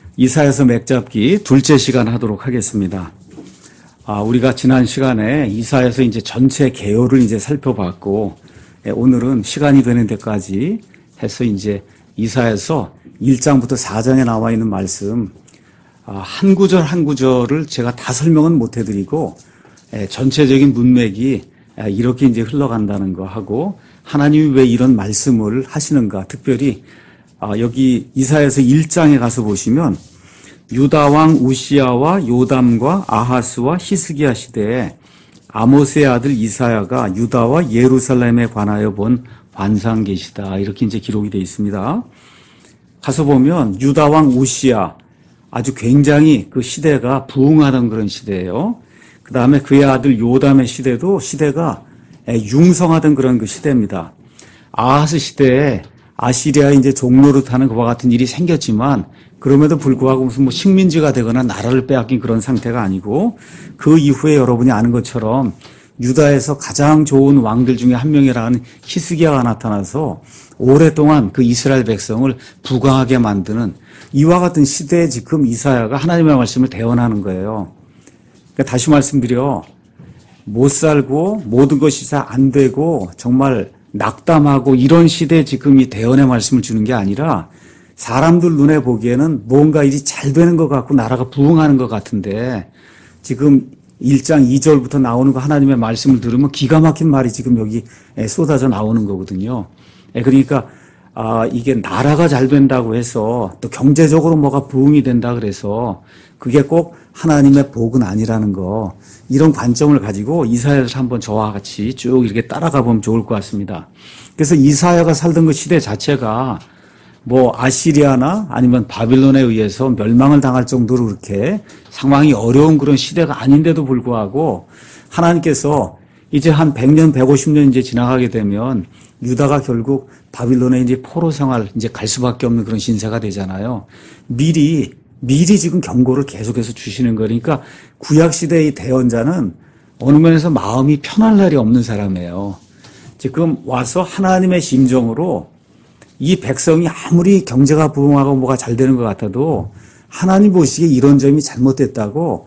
이사야서 맥잡기 둘째 시간 하도록 하겠습니다. 우리가 지난 시간에 이사야서 이제 전체 개요를 이제 살펴봤고, 오늘은 시간이 되는 데까지 해서 이제 이사야서 1장부터 4장에 나와 있는 말씀, 한 구절 한 구절을 제가 다 설명은 못 해드리고, 전체적인 문맥이 이렇게 이제 흘러간다는 거 하고, 하나님이 왜 이런 말씀을 하시는가, 특별히 여기 이사야서 1장에 가서 보시면 유다 왕 우시야와 요담과 아하스와 히스기야 시대에 아모스의 아들 이사야가 유다와 예루살렘에 관하여 본 환상 계시다, 이렇게 이제 기록이 되어 있습니다. 가서 보면 유다 왕 우시야, 아주 굉장히 그 시대가 부흥하던 그런 시대예요. 그 다음에 그의 아들 요담의 시대도 시대가 융성하던 그런 그 시대입니다. 아하스 시대에 아시리아의 이제 종노릇하는 그와 같은 일이 생겼지만, 그럼에도 불구하고 무슨 뭐 식민지가 되거나 나라를 빼앗긴 그런 상태가 아니고, 그 이후에 여러분이 아는 것처럼 유다에서 가장 좋은 왕들 중에 한 명이라는 히스기야가 나타나서 오랫동안 그 이스라엘 백성을 부강하게 만드는, 이와 같은 시대에 지금 이사야가 하나님의 말씀을 대언하는 거예요. 그러니까 다시 말씀드려, 못 살고 모든 것이 다 안 되고 정말 낙담하고 이런 시대에 지금 이 대언의 말씀을 주는 게 아니라, 사람들 눈에 보기에는 뭔가 일이 잘 되는 것 같고 나라가 부흥하는 것 같은데, 지금 1장 2절부터 나오는 거 하나님의 말씀을 들으면 기가 막힌 말이 지금 여기 쏟아져 나오는 거거든요. 그러니까 이게 나라가 잘 된다고 해서, 또 경제적으로 뭐가 부흥이 된다 그래서 그게 꼭 하나님의 복은 아니라는 거, 이런 관점을 가지고 이사야를 한번 저와 같이 쭉 이렇게 따라가 보면 좋을 것 같습니다. 그래서 이사야가 살던 그 시대 자체가 뭐 아시리아나 아니면 바빌론에 의해서 멸망을 당할 정도로 그렇게 상황이 어려운 그런 시대가 아닌데도 불구하고, 하나님께서 이제 한 100년, 150년 이제 지나가게 되면 유다가 결국 바빌론에 이제 포로 생활 이제 갈 수밖에 없는 그런 신세가 되잖아요. 미리 지금 경고를 계속해서 주시는 거니까, 구약 시대의 대언자는 어느 면에서 마음이 편할 날이 없는 사람이에요. 지금 와서 하나님의 심정으로 이 백성이 아무리 경제가 부흥하고 뭐가 잘 되는 것 같아도 하나님 보시기에 이런 점이 잘못됐다고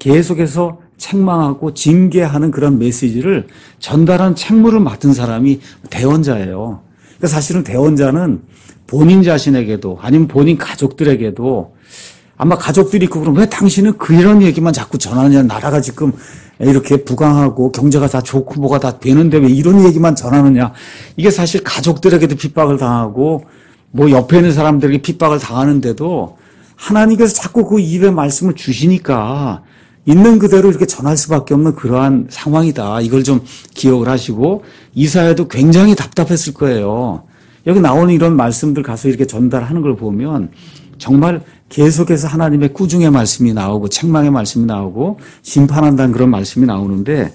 계속해서 책망하고 징계하는 그런 메시지를 전달한 책무를 맡은 사람이 대언자예요. 그러니까 사실은 대언자는 본인 자신에게도 아니면 본인 가족들에게도, 아마 가족들이 있고 그럼 왜 당신은 그런 얘기만 자꾸 전하느냐, 나라가 지금 이렇게 부강하고 경제가 다 좋고 뭐가 다 되는데 왜 이런 얘기만 전하느냐, 이게 사실 가족들에게도 핍박을 당하고 뭐 옆에 있는 사람들에게 핍박을 당하는데도 하나님께서 자꾸 그 입에 말씀을 주시니까 있는 그대로 이렇게 전할 수밖에 없는 그러한 상황이다, 이걸 좀 기억을 하시고, 이사야도 굉장히 답답했을 거예요. 여기 나오는 이런 말씀들 가서 이렇게 전달하는 걸 보면 정말 계속해서 하나님의 꾸중의 말씀이 나오고 책망의 말씀이 나오고 심판한다는 그런 말씀이 나오는데,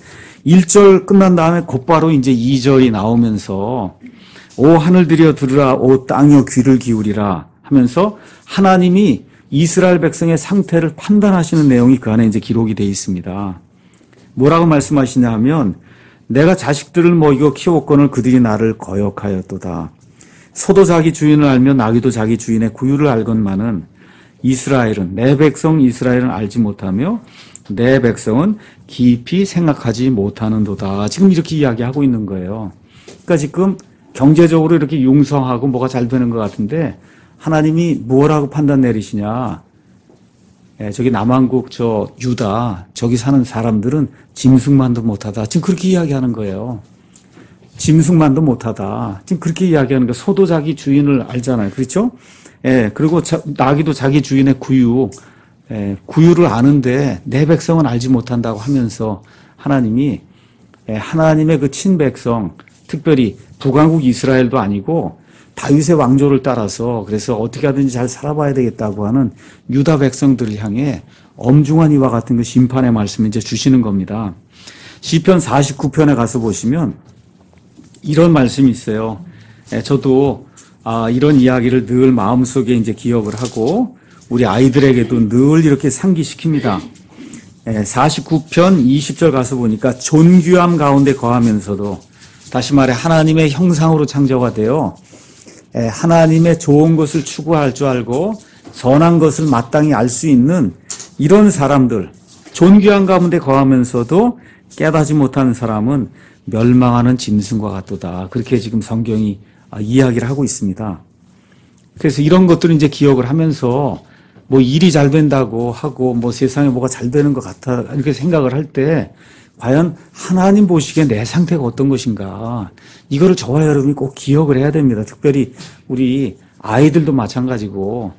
1절 끝난 다음에 곧바로 이제 2절이 나오면서 오 하늘들이여 들으라, 오 땅이여 귀를 기울이라 하면서 하나님이 이스라엘 백성의 상태를 판단하시는 내용이 그 안에 이제 기록이 되어 있습니다. 뭐라고 말씀하시냐 하면, 내가 자식들을 먹이고 키웠거늘 그들이 나를 거역하였도다. 소도 자기 주인을 알며 나귀도 자기 주인의 구유를 알건만은 이스라엘은, 내 백성 이스라엘은 알지 못하며 내 백성은 깊이 생각하지 못하는도다. 지금 이렇게 이야기하고 있는 거예요. 그러니까 지금 경제적으로 이렇게 융성하고 뭐가 잘 되는 것 같은데 하나님이 뭐라고 판단 내리시냐, 저기 남한국 유다 저기 사는 사람들은 짐승만도 못하다, 지금 그렇게 이야기하는 거예요. 짐승만도 못하다, 지금 그렇게 이야기하는 거예요. 소도 자기 주인을 알잖아요, 그렇죠? 그리고 나귀도 자기 주인의 구유를 아는데 내 백성은 알지 못한다고 하면서 하나님이 하나님의 그 친백성, 특별히 북왕국 이스라엘도 아니고 다윗의 왕조를 따라서 그래서 어떻게 하든지 잘 살아봐야 되겠다고 하는 유다 백성들을 향해 엄중한 이와 같은 그 심판의 말씀을 이제 주시는 겁니다. 시편 49편에 가서 보시면 이런 말씀이 있어요. 저도 이런 이야기를 늘 마음속에 이제 기억을 하고 우리 아이들에게도 늘 이렇게 상기시킵니다. 49편 20절 가서 보니까 존귀함 가운데 거하면서도, 다시 말해 하나님의 형상으로 창조가 되어 하나님의 좋은 것을 추구할 줄 알고 선한 것을 마땅히 알 수 있는 이런 사람들, 존귀한 가운데 거하면서도 깨닫지 못하는 사람은 멸망하는 짐승과 같도다. 그렇게 지금 성경이 이야기를 하고 있습니다. 그래서 이런 것들을 이제 기억을 하면서 뭐 일이 잘 된다고 하고 뭐 세상에 뭐가 잘 되는 것 같아 이렇게 생각을 할 때 과연 하나님 보시기에 내 상태가 어떤 것인가, 이거를 저와 여러분이 꼭 기억을 해야 됩니다. 특별히 우리 아이들도 마찬가지고,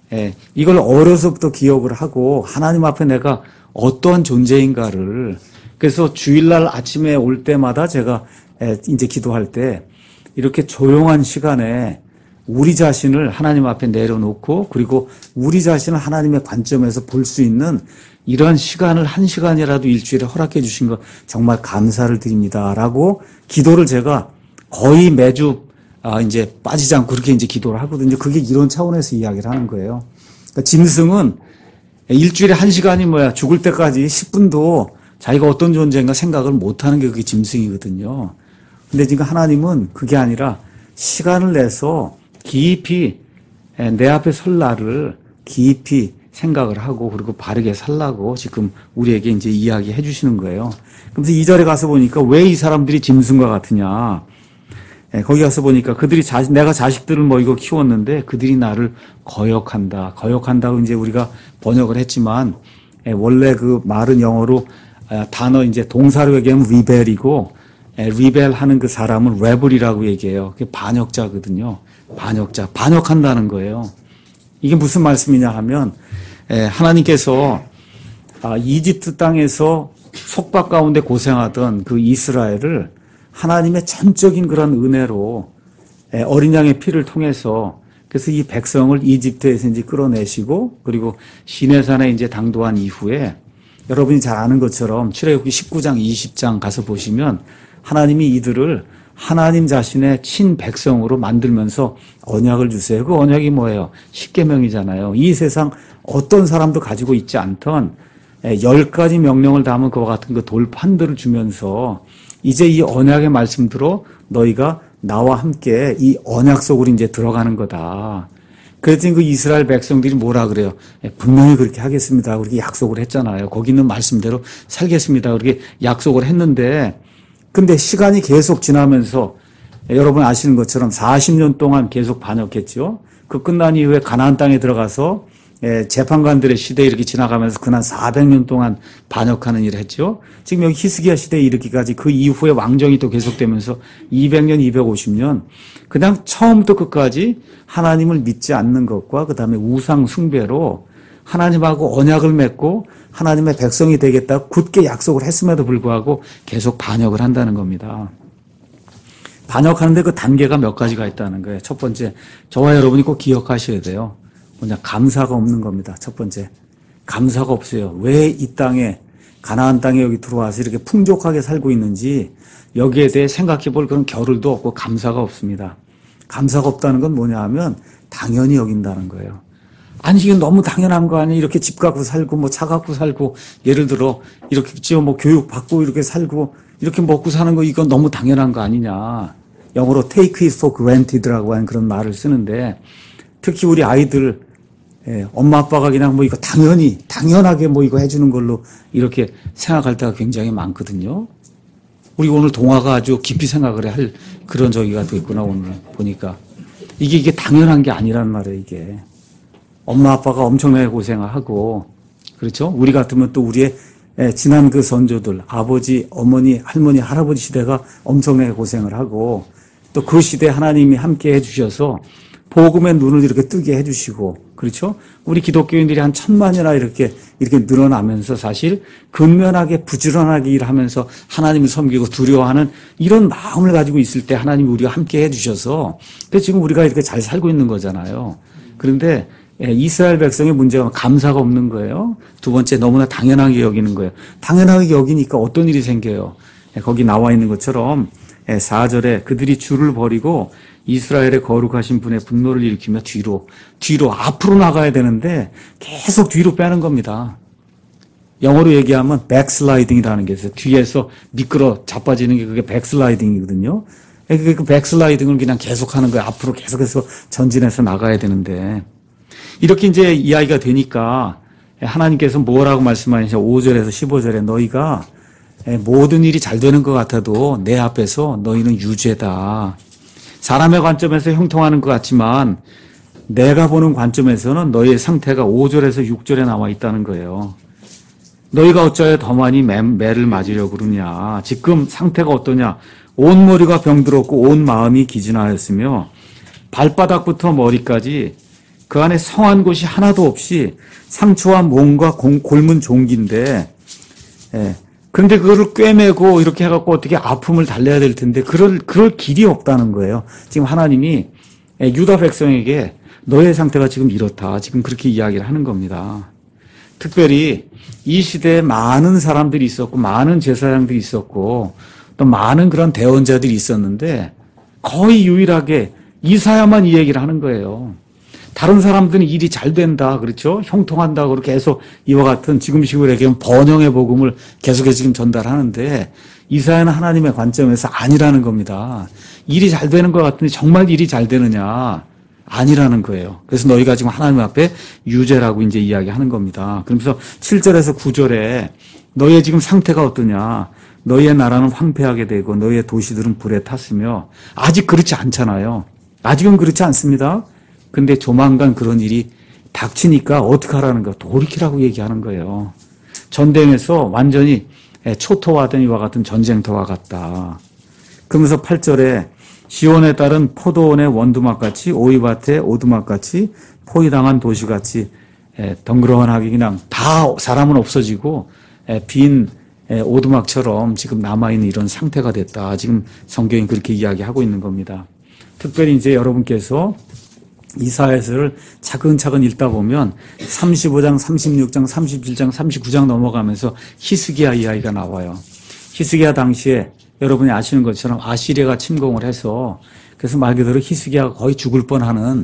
이걸 어려서부터 기억을 하고 하나님 앞에 내가 어떠한 존재인가를, 그래서 주일날 아침에 올 때마다 제가 이제 기도할 때 이렇게 조용한 시간에 우리 자신을 하나님 앞에 내려놓고, 그리고 우리 자신을 하나님의 관점에서 볼 수 있는 이러한 시간을 한 시간이라도 일주일에 허락해 주신 것 정말 감사를 드립니다라고 기도를 제가 거의 매주 이제 빠지지 않고 그렇게 이제 기도를 하거든요. 그게 이런 차원에서 이야기를 하는 거예요. 그러니까 짐승은 일주일에 한 시간이 죽을 때까지 10분도 자기가 어떤 존재인가 생각을 못하는 게 그게 짐승이거든요. 근데 지금 하나님은 그게 아니라 시간을 내서 깊이 내 앞에 설 나를 깊이 생각을 하고 그리고 바르게 살라고 지금 우리에게 이제 이야기해 주시는 거예요. 그래서 2절에 가서 보니까 왜 이 사람들이 짐승과 같으냐. 거기 가서 보니까 그들이 내가 자식들을 뭐 이거 키웠는데 그들이 나를 거역한다. 거역한다고 이제 우리가 번역을 했지만 원래 그 말은 영어로 단어 이제 동사로 얘기하면 rebel이고, rebel 하는 그 사람은 rebel이라고 얘기해요. 그게 반역자거든요. 반역자. 반역한다는 거예요. 이게 무슨 말씀이냐 하면 하나님께서 이집트 땅에서 속박 가운데 고생하던 그 이스라엘을 하나님의 전적인 그런 은혜로 어린 양의 피를 통해서, 그래서 이 백성을 이집트에서 이제 끌어내시고, 그리고 시내산에 이제 당도한 이후에 여러분이 잘 아는 것처럼 출애굽기 19장 20장 가서 보시면 하나님이 이들을 하나님 자신의 친백성으로 만들면서 언약을 주세요. 그 언약이 뭐예요? 십계명이잖아요. 이 세상 어떤 사람도 가지고 있지 않던 10가지 명령을 담은 그와 같은 그 돌판들을 주면서 이제 이 언약의 말씀대로 너희가 나와 함께 이 언약 속으로 이제 들어가는 거다. 그랬더니 그 이스라엘 백성들이 뭐라 그래요? 분명히 그렇게 하겠습니다. 그렇게 약속을 했잖아요. 거기 있는 말씀대로 살겠습니다. 그렇게 약속을 했는데, 근데 시간이 계속 지나면서 여러분 아시는 것처럼 40년 동안 계속 반역했죠. 그 끝난 이후에 가나안 땅에 들어가서 재판관들의 시대에 이렇게 지나가면서 그날 400년 동안 반역하는 일을 했죠. 지금 여기 히스기야 시대에 이르기까지 그 이후에 왕정이 또 계속되면서 200년, 250년 그냥 처음부터 끝까지 하나님을 믿지 않는 것과 그 다음에 우상 숭배로 하나님하고 언약을 맺고 하나님의 백성이 되겠다고 굳게 약속을 했음에도 불구하고 계속 반역을 한다는 겁니다. 반역하는데 그 단계가 몇 가지가 있다는 거예요. 첫 번째, 저와 여러분이 꼭 기억하셔야 돼요. 뭐냐, 감사가 없는 겁니다. 첫 번째, 감사가 없어요. 왜 이 땅에, 가나안 땅에 여기 들어와서 이렇게 풍족하게 살고 있는지 여기에 대해 생각해 볼 그런 겨를도 없고 감사가 없습니다. 감사가 없다는 건 뭐냐 하면 당연히 여긴다는 거예요. 아니, 이게 너무 당연한 거 아니에요? 이렇게 집 갖고 살고, 뭐 차 갖고 살고, 예를 들어, 이렇게 뭐 교육 받고 이렇게 살고, 이렇게 먹고 사는 거, 이건 너무 당연한 거 아니냐. 영어로 take it for granted라고 하는 그런 말을 쓰는데, 특히 우리 아이들, 엄마 아빠가 그냥 뭐 이거 당연하게 뭐 이거 해주는 걸로 이렇게 생각할 때가 굉장히 많거든요. 우리 오늘 동화가 아주 깊이 생각을 할 그런 저기가 됐구나, 오늘 보니까. 이게 당연한 게 아니란 말이에요, 이게. 엄마 아빠가 엄청나게 고생을 하고, 그렇죠? 우리 같으면 또 우리의 지난 그 선조들, 아버지, 어머니, 할머니, 할아버지 시대가 엄청나게 고생을 하고, 또 그 시대에 하나님이 함께 해주셔서 복음의 눈을 이렇게 뜨게 해주시고, 그렇죠? 우리 기독교인들이 한 1000만이나 이렇게 늘어나면서 사실 근면하게 부지런하게 일하면서 하나님을 섬기고 두려워하는 이런 마음을 가지고 있을 때 하나님이 우리와 함께 해주셔서, 그래서 지금 우리가 이렇게 잘 살고 있는 거잖아요. 그런데 이스라엘 백성의 문제가 감사가 없는 거예요. 두 번째, 너무나 당연하게 여기는 거예요. 당연하게 여기니까 어떤 일이 생겨요? 거기 나와 있는 것처럼 4절에 그들이 주를 버리고 이스라엘의 거룩하신 분의 분노를 일으키며 뒤로 앞으로 나가야 되는데 계속 뒤로 빼는 겁니다. 영어로 얘기하면 백슬라이딩이라는 게 있어요. 뒤에서 미끄러 자빠지는 게 그게 백슬라이딩이거든요. 그 백슬라이딩을 그냥 계속하는 거예요. 앞으로 계속해서 전진해서 나가야 되는데, 이렇게 이제 이야기가 되니까 하나님께서 뭐라고 말씀하시냐 5절에서 15절에 너희가 모든 일이 잘 되는 것 같아도 내 앞에서 너희는 유죄다. 사람의 관점에서 형통하는 것 같지만 내가 보는 관점에서는 너희의 상태가 5절에서 6절에 나와 있다는 거예요. 너희가 어찌하여 더 많이 매를 맞으려고 그러냐. 지금 상태가 어떠냐. 온 머리가 병들었고 온 마음이 기진하였으며 발바닥부터 머리까지 그 안에 성한 곳이 하나도 없이 상처와 몸과 골문 종기인데 그런데 그거를 꿰매고 이렇게 해갖고 어떻게 아픔을 달래야 될 텐데 그럴 길이 없다는 거예요. 지금 하나님이 유다 백성에게 너의 상태가 지금 이렇다. 지금 그렇게 이야기를 하는 겁니다. 특별히 이 시대에 많은 사람들이 있었고 많은 제사장들이 있었고 또 많은 그런 대언자들이 있었는데 거의 유일하게 이사야만 이 얘기를 하는 거예요. 다른 사람들은 일이 잘 된다, 그렇죠? 형통한다, 그렇게 계속 이와 같은 지금식으로 얘기하면 번영의 복음을 계속해서 지금 전달하는데 이사야는 하나님의 관점에서 아니라는 겁니다. 일이 잘 되는 것 같은데 정말 일이 잘 되느냐? 아니라는 거예요. 그래서 너희가 지금 하나님 앞에 유죄라고 이제 이야기하는 겁니다. 그러면서 7절에서 9절에 너희의 지금 상태가 어떠냐? 너희의 나라는 황폐하게 되고 너희의 도시들은 불에 탔으며 아직 그렇지 않잖아요. 아직은 그렇지 않습니다. 근데 조만간 그런 일이 닥치니까 어떻게 하라는 거야? 돌이키라고 얘기하는 거예요. 전쟁에서 완전히 초토화된 이와 같은 전쟁터와 같다. 그러면서 8절에 시온에 따른 포도원의 원두막같이 오이밭의 오두막같이 포위당한 도시같이 덩그러하게 그냥 다 사람은 없어지고 빈 오두막처럼 지금 남아있는 이런 상태가 됐다. 지금 성경이 그렇게 이야기하고 있는 겁니다. 특별히 이제 여러분께서 이사야서를 차근차근 읽다 보면 35장, 36장, 37장, 39장 넘어가면서 히스기야 이야기가 나와요. 히스기야 당시에 여러분이 아시는 것처럼 아시리아가 침공을 해서 그래서 말 그대로 히스기야가 거의 죽을 뻔하는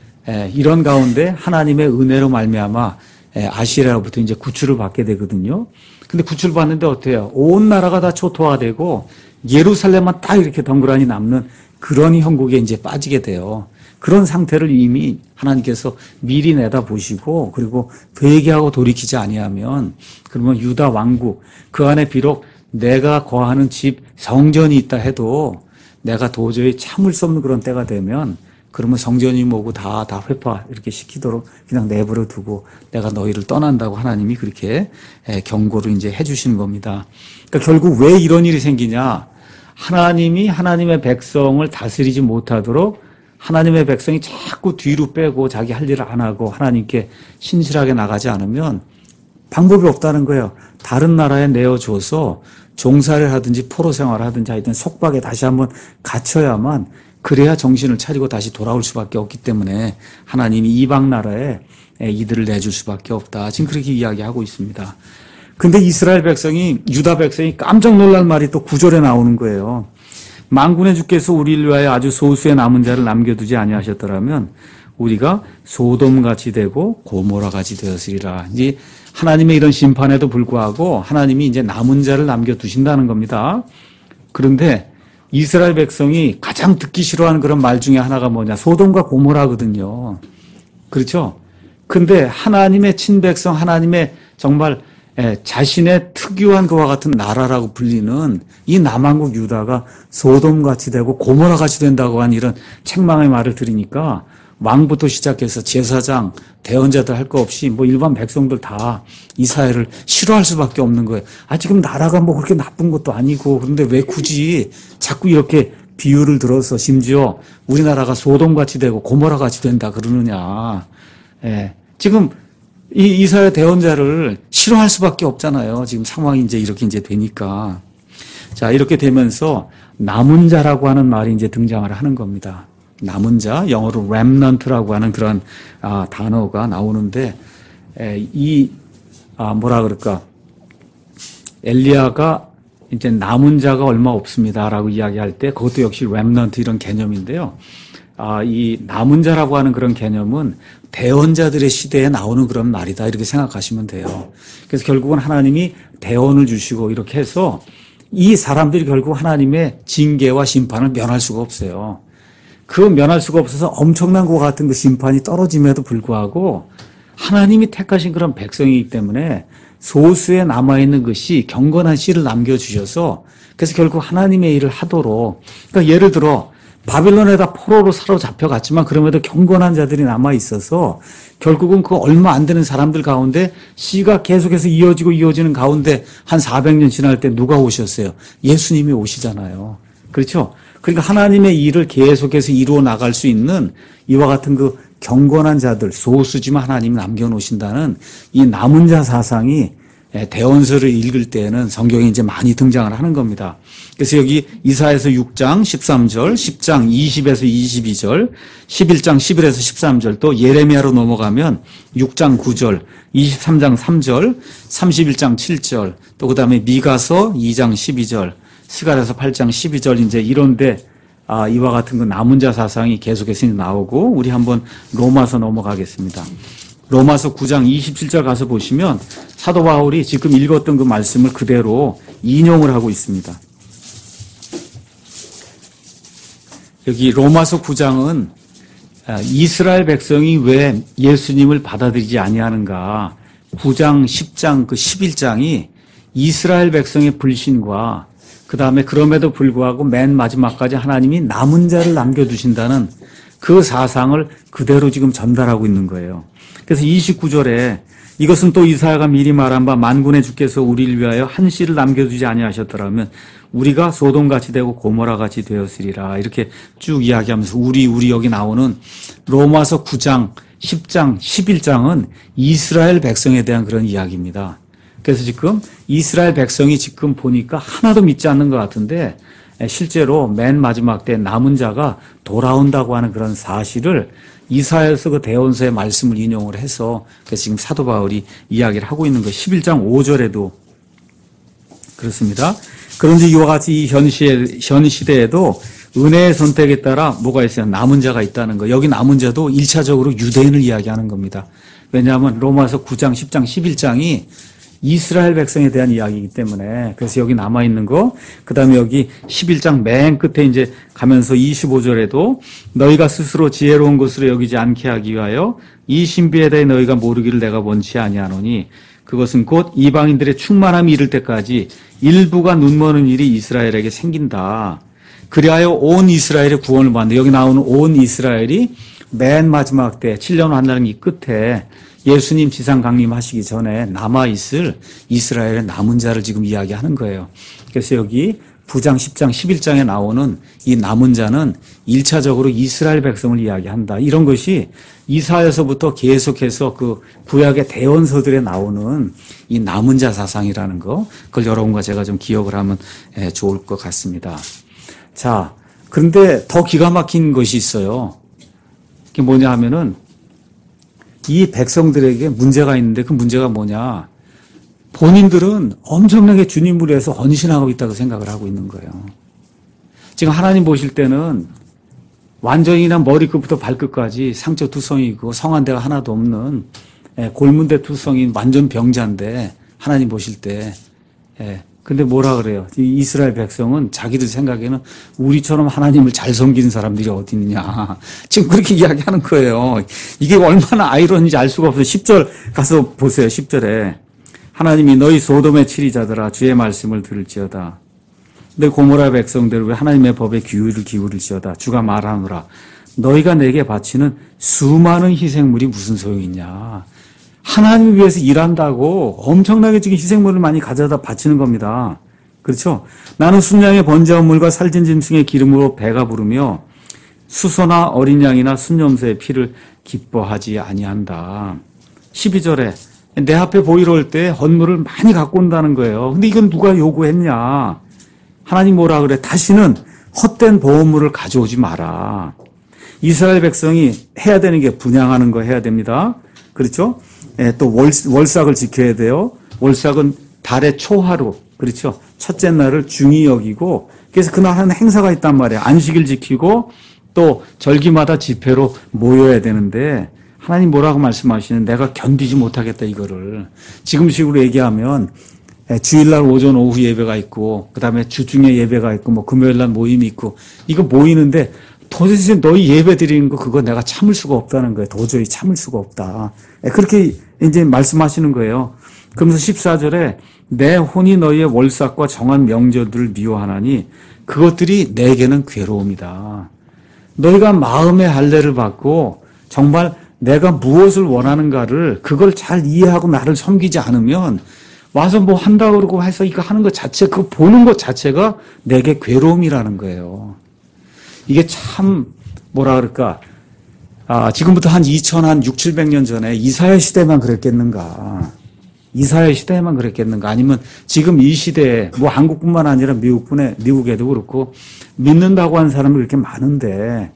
이런 가운데 하나님의 은혜로 말미암아 아시리아로부터 이제 구출을 받게 되거든요. 근데 구출 받는데 어때요? 온 나라가 다 초토화되고 예루살렘만 딱 이렇게 덩그러니 남는 그런 형국에 이제 빠지게 돼요. 그런 상태를 이미 하나님께서 미리 내다보시고 그리고 회개하고 돌이키지 아니하면 그러면 유다 왕국 그 안에 비록 내가 거하는 집 성전이 있다 해도 내가 도저히 참을 수 없는 그런 때가 되면 그러면 성전이 뭐고 다 회파 이렇게 시키도록 그냥 내버려 두고 내가 너희를 떠난다고 하나님이 그렇게 경고를 이제 해주시는 겁니다. 그러니까 결국 왜 이런 일이 생기냐? 하나님이 하나님의 백성을 다스리지 못하도록 하나님의 백성이 자꾸 뒤로 빼고 자기 할 일을 안 하고 하나님께 신실하게 나가지 않으면 방법이 없다는 거예요. 다른 나라에 내어줘서 종살이를 하든지 포로 생활을 하든지 하여튼 속박에 다시 한번 갇혀야만 그래야 정신을 차리고 다시 돌아올 수밖에 없기 때문에 하나님이 이방 나라에 이들을 내줄 수밖에 없다. 지금 그렇게 이야기하고 있습니다. 근데 이스라엘 백성이 유다 백성이 깜짝 놀랄 말이 또 9절에 나오는 거예요. 만군의 주께서 우리를 위하여 아주 소수의 남은 자를 남겨두지 아니하셨더라면 우리가 소돔같이 되고 고모라같이 되었으리라. 이제 하나님의 이런 심판에도 불구하고 하나님이 이제 남은 자를 남겨두신다는 겁니다. 그런데 이스라엘 백성이 가장 듣기 싫어하는 그런 말 중에 하나가 뭐냐? 소돔과 고모라거든요. 그렇죠? 근데 하나님의 친백성, 하나님의 정말 자신의 특유한 그와 같은 나라라고 불리는 이 남한국 유다가 소돔같이 되고 고모라같이 된다고 한 이런 책망의 말을 들으니까 왕부터 시작해서 제사장, 대언자들 할 거 없이 뭐 일반 백성들 다 이스라엘을 싫어할 수밖에 없는 거예요. 지금 나라가 뭐 그렇게 나쁜 것도 아니고 그런데 왜 굳이 자꾸 이렇게 비유를 들어서 심지어 우리나라가 소돔같이 되고 고모라같이 된다 그러느냐. 지금 이 이스라엘 대언자를 싫어할 수밖에 없잖아요. 지금 상황이 이제 이렇게 이제 되니까. 자, 이렇게 되면서 남은 자라고 하는 말이 이제 등장을 하는 겁니다. 남은 자, 영어로 remnant라고 하는 그런 단어가 나오는데 뭐라 그럴까? 엘리야가 이제 남은 자가 얼마 없습니다라고 이야기할 때 그것도 역시 remnant 이런 개념인데요. 이 남은 자라고 하는 그런 개념은 대언자들의 시대에 나오는 그런 말이다 이렇게 생각하시면 돼요. 그래서 결국은 하나님이 대언을 주시고 이렇게 해서 이 사람들이 결국 하나님의 징계와 심판을 면할 수가 없어요. 그 면할 수가 없어서 엄청난 것 같은 그 심판이 떨어짐에도 불구하고 하나님이 택하신 그런 백성이기 때문에 소수에 남아있는 것이 경건한 씨를 남겨주셔서 그래서 결국 하나님의 일을 하도록 그러니까 예를 들어 바빌론에다 포로로 사로잡혀갔지만 그럼에도 경건한 자들이 남아있어서 결국은 그 얼마 안 되는 사람들 가운데 씨가 계속해서 이어지는 가운데 한 400년 지날 때 누가 오셨어요? 예수님이 오시잖아요. 그렇죠? 그러니까 하나님의 일을 계속해서 이루어 나갈 수 있는 이와 같은 그 경건한 자들, 소수지만 하나님이 남겨놓으신다는 이 남은 자 사상이 대언서를 읽을 때에는 성경에 이제 많이 등장을 하는 겁니다. 그래서 여기 이사야서 6장 13절, 10장 20에서 22절, 11장 11에서 13절, 또 예레미야로 넘어가면 6장 9절, 23장 3절, 31장 7절, 또 그다음에 미가서 2장 12절, 스가랴서 8장 12절 이제 이런데 이와 같은 그 남은 자 사상이 계속해서 나오고 우리 한번 로마서 넘어가겠습니다. 로마서 9장 27절 가서 보시면 사도 바울이 지금 읽었던 그 말씀을 그대로 인용을 하고 있습니다. 여기 로마서 9장은 이스라엘 백성이 왜 예수님을 받아들이지 아니하는가 9장, 10장, 그 11장이 이스라엘 백성의 불신과 그 다음에 그럼에도 불구하고 맨 마지막까지 하나님이 남은 자를 남겨두신다는 그 사상을 그대로 지금 전달하고 있는 거예요. 그래서 29절에 이것은 또 이사야가 미리 말한 바 만군의 주께서 우리를 위하여 한 씨를 남겨두지 아니하셨더라면 우리가 소돔같이 되고 고모라같이 되었으리라 이렇게 쭉 이야기하면서 우리 여기 나오는 로마서 9장, 10장, 11장은 이스라엘 백성에 대한 그런 이야기입니다. 그래서 지금 이스라엘 백성이 지금 보니까 하나도 믿지 않는 것 같은데 실제로 맨 마지막 때 남은 자가 돌아온다고 하는 그런 사실을 이사야서 그 대언서의 말씀을 인용을 해서 그래서 지금 사도 바울이 이야기를 하고 있는 거 11장 5절에도 그렇습니다. 그런지 이와 같이 이 현 시대에도 은혜의 선택에 따라 뭐가 있어요? 남은 자가 있다는 거. 여기 남은 자도 1차적으로 유대인을 이야기하는 겁니다. 왜냐하면 로마서 9장, 10장, 11장이 이스라엘 백성에 대한 이야기이기 때문에 그래서 여기 남아있는 거 그 다음에 여기 11장 맨 끝에 이제 가면서 25절에도 너희가 스스로 지혜로운 것으로 여기지 않게 하기 위하여 이 신비에 대해 너희가 모르기를 내가 원치 아니하노니 그것은 곧 이방인들의 충만함이 이를 때까지 일부가 눈머는 일이 이스라엘에게 생긴다. 그리하여 온 이스라엘의 구원을 받는다. 여기 나오는 온 이스라엘이 맨 마지막 때 7년 환란기 끝에 예수님 지상 강림하시기 전에 남아있을 이스라엘의 남은 자를 지금 이야기하는 거예요. 그래서 여기 9장, 10장, 11장에 나오는 이 남은 자는 1차적으로 이스라엘 백성을 이야기한다. 이런 것이 이사야서부터 계속해서 그 구약의 대언서들에 나오는 이 남은 자 사상이라는 거, 그걸 여러분과 제가 좀 기억을 하면 좋을 것 같습니다. 자, 그런데 더 기가 막힌 것이 있어요. 그게 뭐냐 하면은 이 백성들에게 문제가 있는데 그 문제가 뭐냐. 본인들은 엄청나게 주님을 위해서 헌신하고 있다고 생각을 하고 있는 거예요. 지금 하나님 보실 때는 완전히나 머리끝부터 발끝까지 상처투성이고 성한 데가 하나도 없는 골문대 투성인 완전 병자인데 하나님 보실 때 근데 뭐라 그래요? 이 이스라엘 백성은 자기들 생각에는 우리처럼 하나님을 잘 섬기는 사람들이 어디 있느냐. 지금 그렇게 이야기하는 거예요. 이게 얼마나 아이러니인지 알 수가 없어요. 10절 가서 보세요. 10절에 하나님이 너희 소돔의 치리자들아 주의 말씀을 들을지어다. 너희 고모라 백성들 왜 하나님의 법에 귀를 기울일지어다. 주가 말하노라. 너희가 내게 바치는 수많은 희생물이 무슨 소용이냐. 하나님을 위해서 일한다고 엄청나게 지금 희생물을 많이 가져다 바치는 겁니다. 그렇죠? 나는 순양의 번제한 물과 살진 짐승의 기름으로 배가 부르며 수소나 어린 양이나 순염소의 피를 기뻐하지 아니한다. 12절에 내 앞에 보이러 올 때 헌물을 많이 갖고 온다는 거예요. 근데 이건 누가 요구했냐? 하나님 뭐라 그래? 다시는 헛된 보험물을 가져오지 마라. 이스라엘 백성이 해야 되는 게 분향하는 거 해야 됩니다. 그렇죠? 또 월삭을 지켜야 돼요. 월삭은 달의 초하루, 그렇죠? 첫째 날을 중히 여기고, 그래서 그날 하는 행사가 있단 말이에요. 안식일 지키고, 또 절기마다 집회로 모여야 되는데, 하나님 뭐라고 말씀하시는 내가 견디지 못하겠다, 이거를. 지금식으로 얘기하면, 주일날 오전 오후 예배가 있고, 그 다음에 주중에 예배가 있고, 뭐 금요일날 모임이 있고, 이거 모이는데 도대체 너희 예배 드리는 거 그거 내가 참을 수가 없다는 거예요. 도저히 참을 수가 없다. 그렇게 이제 말씀하시는 거예요. 그러면서 14절에 내 혼이 너희의 월삭과 정한 명절들을 미워하나니 그것들이 내게는 괴로움이다. 너희가 마음의 할례를 받고 정말 내가 무엇을 원하는가를 그걸 잘 이해하고 나를 섬기지 않으면 와서 뭐 한다고 그러고 해서 이거 하는 것 자체, 그거 보는 것 자체가 내게 괴로움이라는 거예요. 이게 참 뭐라 그럴까, 지금부터 한 6, 700년 전에 이사야 시대만 그랬겠는가. 이사야 시대에만 그랬겠는가. 아니면 지금 이 시대에 뭐 한국뿐만 아니라 미국에도 그렇고 믿는다고 하는 사람이 그렇게 많은데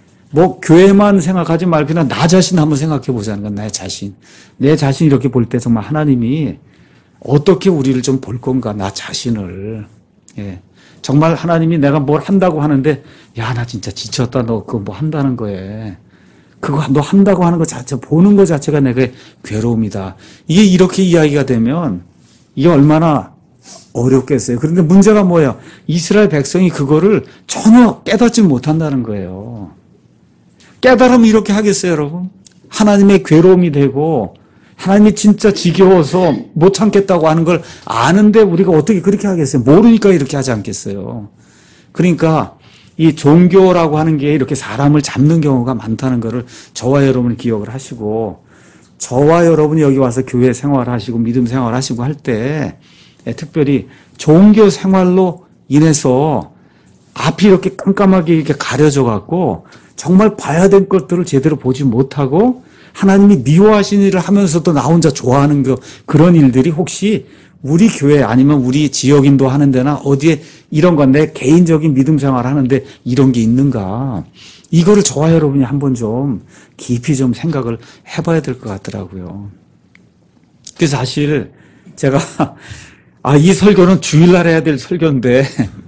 뭐 교회만 생각하지 말고 그냥 나 자신 한번 생각해 보자는 건 내 자신. 내 자신 이렇게 볼 때 정말 하나님이 어떻게 우리를 좀 볼 건가, 나 자신을. 예. 정말 하나님이 내가 뭘 한다고 하는데, 야, 나 진짜 지쳤다. 너 그거 뭐 한다는 거에. 그거 너 한다고 하는 것 자체, 보는 것 자체가 내게 괴로움이다. 이게 이렇게 이야기가 되면 이게 얼마나 어렵겠어요. 그런데 문제가 뭐예요? 이스라엘 백성이 그거를 전혀 깨닫지 못한다는 거예요. 깨달으면 이렇게 하겠어요, 여러분? 하나님의 괴로움이 되고 하나님이 진짜 지겨워서 못 참겠다고 하는 걸 아는데 우리가 어떻게 그렇게 하겠어요? 모르니까 이렇게 하지 않겠어요. 그러니까 이 종교라고 하는 게 이렇게 사람을 잡는 경우가 많다는 것을 저와 여러분이 기억을 하시고, 저와 여러분이 여기 와서 교회 생활하시고 믿음 생활하시고 할 때 특별히 종교 생활로 인해서 앞이 이렇게 깜깜하게 이렇게 가려져 갖고 정말 봐야 될 것들을 제대로 보지 못하고 하나님이 미워하시는 일을 하면서도 나 혼자 좋아하는 그런 일들이 혹시 우리 교회 아니면 우리 지역인도 하는 데나 어디에 이런 건 내 개인적인 믿음 생활 하는데 이런 게 있는가. 이거를 저와 여러분이 한번 좀 깊이 좀 생각을 해봐야 될 것 같더라고요. 그래서 사실 제가 이 설교는 주일날 해야 될 설교인데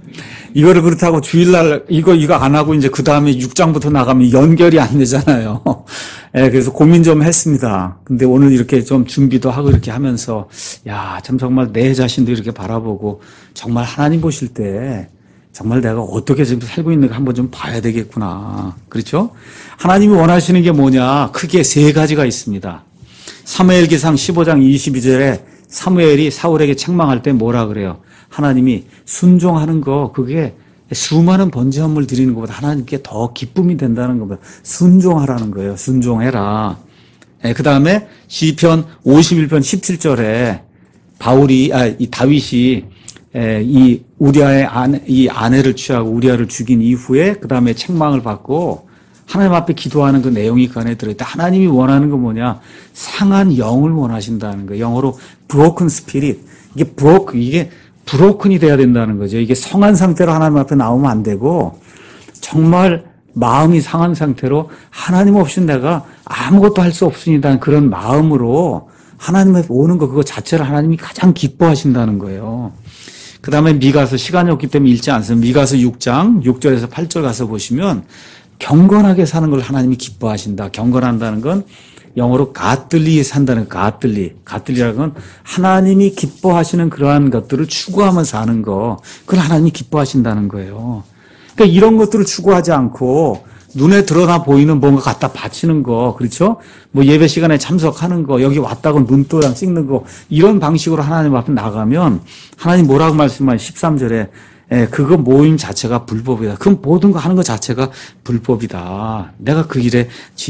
이거를 그렇다고 주일날 이거 안 하고 이제 그 다음에 6장부터 나가면 연결이 안 되잖아요. 예, 그래서 고민 좀 했습니다. 근데 오늘 이렇게 좀 준비도 하고 이렇게 하면서 참 정말 내 자신도 이렇게 바라보고 정말 하나님 보실 때 정말 내가 어떻게 지금 살고 있는가 한번 좀 봐야 되겠구나. 그렇죠? 하나님이 원하시는 게 뭐냐? 크게 세 가지가 있습니다. 사무엘기상 15장 22절에 사무엘이 사울에게 책망할 때 뭐라 그래요? 하나님이 순종하는 거, 그게 수많은 번제물을 드리는 것보다 하나님께 더 기쁨이 된다는 겁니다. 순종하라는 거예요. 순종해라. 그 다음에 시편 51편 17절에 이 다윗이 이 우리아의 아내를 취하고 우리아를 죽인 이후에 그 다음에 책망을 받고 하나님 앞에 기도하는 그 내용이 그 안에 들어있다. 하나님이 원하는 건 뭐냐? 상한 영을 원하신다는 거예요. 영어로 broken spirit. 이게 브로큰이 돼야 된다는 거죠. 이게 성한 상태로 하나님 앞에 나오면 안 되고 정말 마음이 상한 상태로 하나님 없이 내가 아무것도 할 수 없습니다. 그런 마음으로 하나님 앞에 오는 거, 그거 자체를 하나님이 가장 기뻐하신다는 거예요. 그 다음에 미가서, 시간이 없기 때문에 읽지 않습니다. 미가서 6장 6절에서 8절 가서 보시면 경건하게 사는 걸 하나님이 기뻐하신다. 경건한다는 건 영어로 godly 산다는 godly라는 건 하나님이 기뻐하시는 그러한 것들을 추구하면서 사는 거, 그걸 하나님이 기뻐하신다는 거예요. 그러니까 이런 것들을 추구하지 않고 눈에 드러나 보이는 뭔가 갖다 바치는 거, 그렇죠? 뭐 예배 시간에 참석하는 거, 여기 왔다고 눈도장 찍는 거, 이런 방식으로 하나님 앞에 나가면 하나님 뭐라고 말씀하시면 13절에 그거 모임 자체가 불법이다. 그 모든 거 하는 것 자체가 불법이다. 내가 그 일에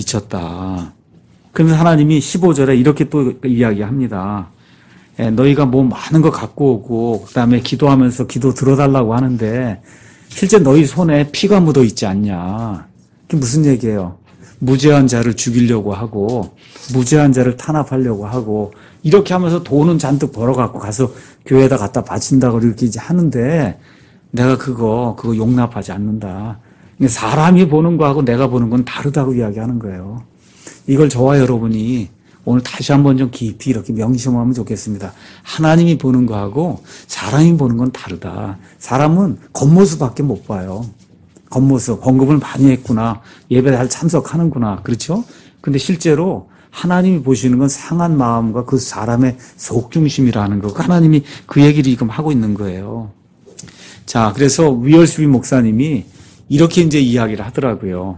지쳤다. 그러면서 하나님이 15절에 이렇게 또 이야기합니다. 너희가 뭐 많은 거 갖고 오고 그다음에 기도하면서 기도 들어달라고 하는데 실제 너희 손에 피가 묻어 있지 않냐. 그게 무슨 얘기예요? 무죄한 자를 죽이려고 하고 무죄한 자를 탄압하려고 하고 이렇게 하면서 돈은 잔뜩 벌어갖고 가서 교회에다 갖다 바친다고 이렇게 이제 하는데 내가 그거 용납하지 않는다. 사람이 보는 거하고 내가 보는 건 다르다고 이야기하는 거예요. 이걸 저와 여러분이 오늘 다시 한번 좀 깊이 이렇게 명심하면 좋겠습니다. 하나님이 보는 거하고 사람이 보는 건 다르다. 사람은 겉모습밖에 못 봐요. 겉모습, 헌금을 많이 했구나, 예배 잘 참석하는구나, 그렇죠? 근데 실제로 하나님이 보시는 건 상한 마음과 그 사람의 속중심이라는 거, 하나님이 그 얘기를 지금 하고 있는 거예요. 자, 그래서 위얼스비 목사님이 이렇게 이제 이야기를 하더라고요.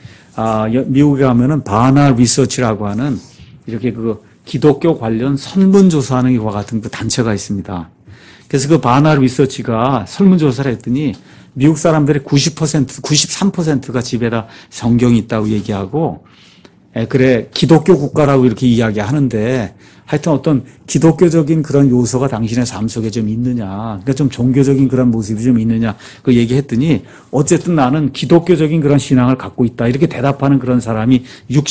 미국에 가면은 바나 리서치라고 하는 이렇게 그 기독교 관련 설문조사하는 이와 같은 그 단체가 있습니다. 그래서 그 바나 리서치가 설문조사를 했더니 미국 사람들의 90%, 93%가 집에다 성경이 있다고 얘기하고, 그래, 기독교 국가라고 이렇게 이야기하는데, 하여튼 어떤 기독교적인 그런 요소가 당신의 삶 속에 좀 있느냐, 그러니까 좀 종교적인 그런 모습이 좀 있느냐, 그 얘기했더니, 어쨌든 나는 기독교적인 그런 신앙을 갖고 있다, 이렇게 대답하는 그런 사람이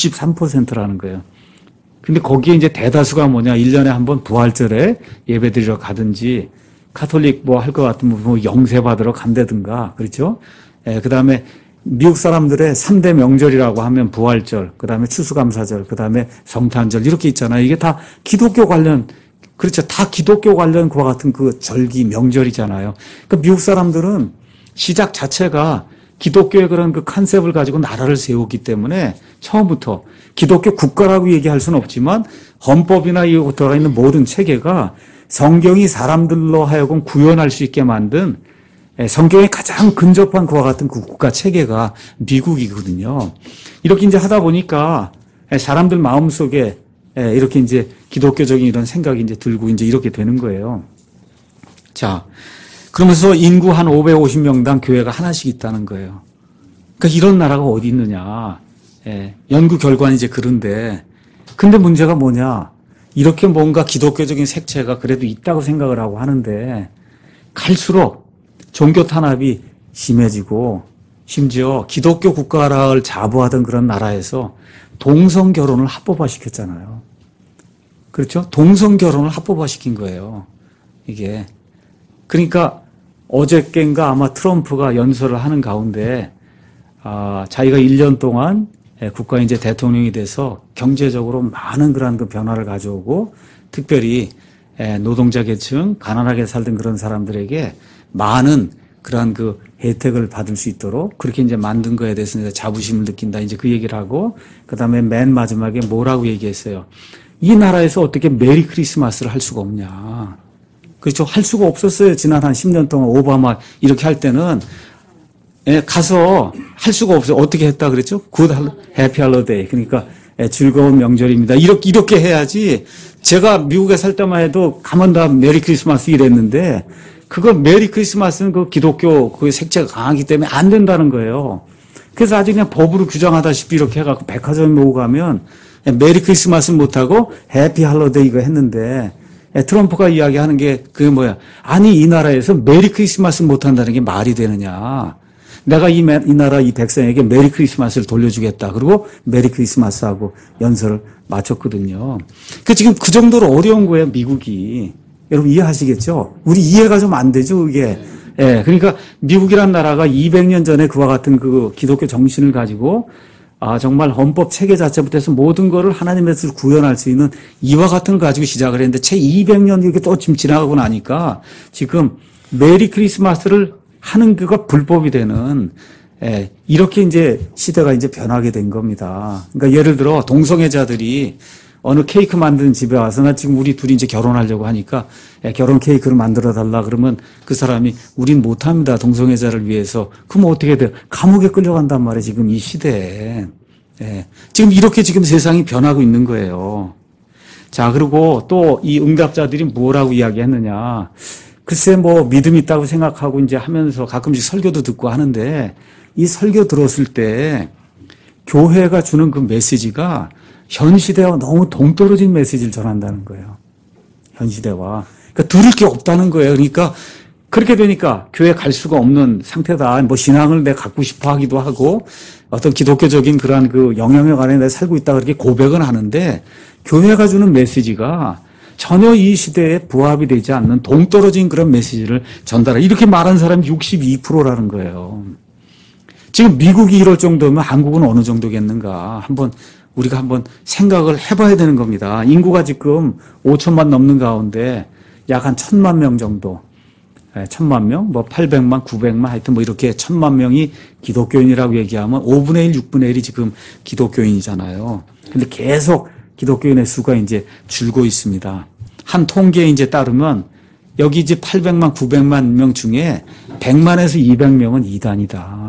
63%라는 거예요. 근데 거기에 이제 대다수가 뭐냐, 1년에 한 번 부활절에 예배 드리러 가든지, 카톨릭 뭐 할 것 같으면 뭐 영세 받으러 간다든가, 그렇죠? 그 다음에 미국 사람들의 3대 명절이라고 하면 부활절, 그 다음에 추수감사절, 그 다음에 성탄절 이렇게 있잖아요. 이게 다 기독교 관련, 그렇죠. 다 기독교 관련 그와 같은 그 절기, 명절이잖아요. 그러니까 미국 사람들은 시작 자체가 기독교의 그런 그 컨셉을 가지고 나라를 세우기 때문에 처음부터 기독교 국가라고 얘기할 수는 없지만 헌법이나 이 들어가 있는 모든 체계가 성경이 사람들로 하여금 구현할 수 있게 만든 성경에 가장 근접한 그와 같은 그 국가 체계가 미국이거든요. 이렇게 이제 하다 보니까 사람들 마음속에 이렇게 이제 기독교적인 이런 생각이 이제 들고 이제 이렇게 되는 거예요. 자, 그러면서 인구 한 550명당 교회가 하나씩 있다는 거예요. 그러니까 이런 나라가 어디 있느냐. 연구 결과는 이제 그런데, 근데 문제가 뭐냐. 이렇게 뭔가 기독교적인 색채가 그래도 있다고 생각을 하고 하는데 갈수록 종교 탄압이 심해지고 심지어 기독교 국가를 자부하던 그런 나라에서 동성 결혼을 합법화시켰잖아요. 그렇죠? 동성 결혼을 합법화시킨 거예요. 이게. 그러니까 어저께인가 아마 트럼프가 연설을 하는 가운데 자기가 1년 동안 국가 이제 대통령이 돼서 경제적으로 많은 그런 그 변화를 가져오고 특별히 노동자 계층, 가난하게 살던 그런 사람들에게 많은 그러한 그 혜택을 받을 수 있도록 그렇게 이제 만든 거에 대해서 이제 자부심을 느낀다. 이제 그 얘기를 하고 그 다음에 맨 마지막에 뭐라고 얘기했어요. 이 나라에서 어떻게 메리 크리스마스를 할 수가 없냐. 그렇죠. 할 수가 없었어요. 지난 한 10년 동안 오바마 이렇게 할 때는 가서 할 수가 없어요. 어떻게 했다 그랬죠? 해피 할로데이. 그러니까 즐거운 명절입니다. 이렇게 해야지. 제가 미국에 살 때만 해도 가만 다 메리 크리스마스 이랬는데 그거 메리 크리스마스는 그 기독교 그 색채가 강하기 때문에 안 된다는 거예요. 그래서 아주 그냥 법으로 규정하다시피 이렇게 해갖고 백화점에 모고 가면 메리 크리스마스는 못하고 해피 할로데이 이거 했는데 트럼프가 이야기하는 게 그게 뭐야. 아니 이 나라에서 메리 크리스마스 못한다는 게 말이 되느냐. 내가 이 나라 이 백성에게 메리 크리스마스를 돌려주겠다. 그리고 메리 크리스마스하고 연설을 마쳤거든요. 그 지금 그 정도로 어려운 거예요, 미국이. 여러분 이해하시겠죠? 우리 이해가 좀 안 되죠, 이게. 그러니까 미국이란 나라가 200년 전에 그와 같은 그 기독교 정신을 가지고 정말 헌법 체계 자체부터 해서 모든 거를 하나님의 뜻을 구현할 수 있는 이와 같은 걸 가지고 시작을 했는데 채 200년 이렇게 또 지금 지나가고 나니까 지금 메리 크리스마스를 하는 그가 불법이 되는 이렇게 이제 시대가 이제 변하게 된 겁니다. 그러니까 예를 들어 동성애자들이 어느 케이크 만드는 집에 와서 나 지금 우리 둘이 이제 결혼하려고 하니까 결혼 케이크를 만들어 달라 그러면 그 사람이 우린 못합니다. 동성애자를 위해서. 그럼 어떻게 돼요? 감옥에 끌려간단 말이에요. 지금 이 시대에. 지금 이렇게 지금 세상이 변하고 있는 거예요. 자, 그리고 또 이 응답자들이 뭐라고 이야기했느냐. 글쎄 뭐 믿음이 있다고 생각하고 이제 하면서 가끔씩 설교도 듣고 하는데 이 설교 들었을 때 교회가 주는 그 메시지가 현 시대와 너무 동떨어진 메시지를 전한다는 거예요. 현 시대와. 그러니까 들을 게 없다는 거예요. 그러니까 그렇게 되니까 교회 갈 수가 없는 상태다. 뭐 신앙을 내가 갖고 싶어 하기도 하고 어떤 기독교적인 그러한 그 영향력 안에 내가 살고 있다 그렇게 고백은 하는데 교회가 주는 메시지가 전혀 이 시대에 부합이 되지 않는 동떨어진 그런 메시지를 전달해. 이렇게 말한 사람이 62%라는 거예요. 지금 미국이 이럴 정도면 한국은 어느 정도겠는가. 우리가 한번 생각을 해봐야 되는 겁니다. 인구가 지금 5천만 넘는 가운데 약 한 1,000만 명 정도. 1,000만 명, 뭐 800만, 900만 하여튼 뭐 이렇게 1,000만 명이 기독교인이라고 얘기하면 5분의 1, 6분의 1이 지금 기독교인이잖아요. 근데 계속 기독교인의 수가 이제 줄고 있습니다. 한 통계에 이제 따르면 여기 이제 800만, 900만 명 중에 100만에서 200명은 이단이다.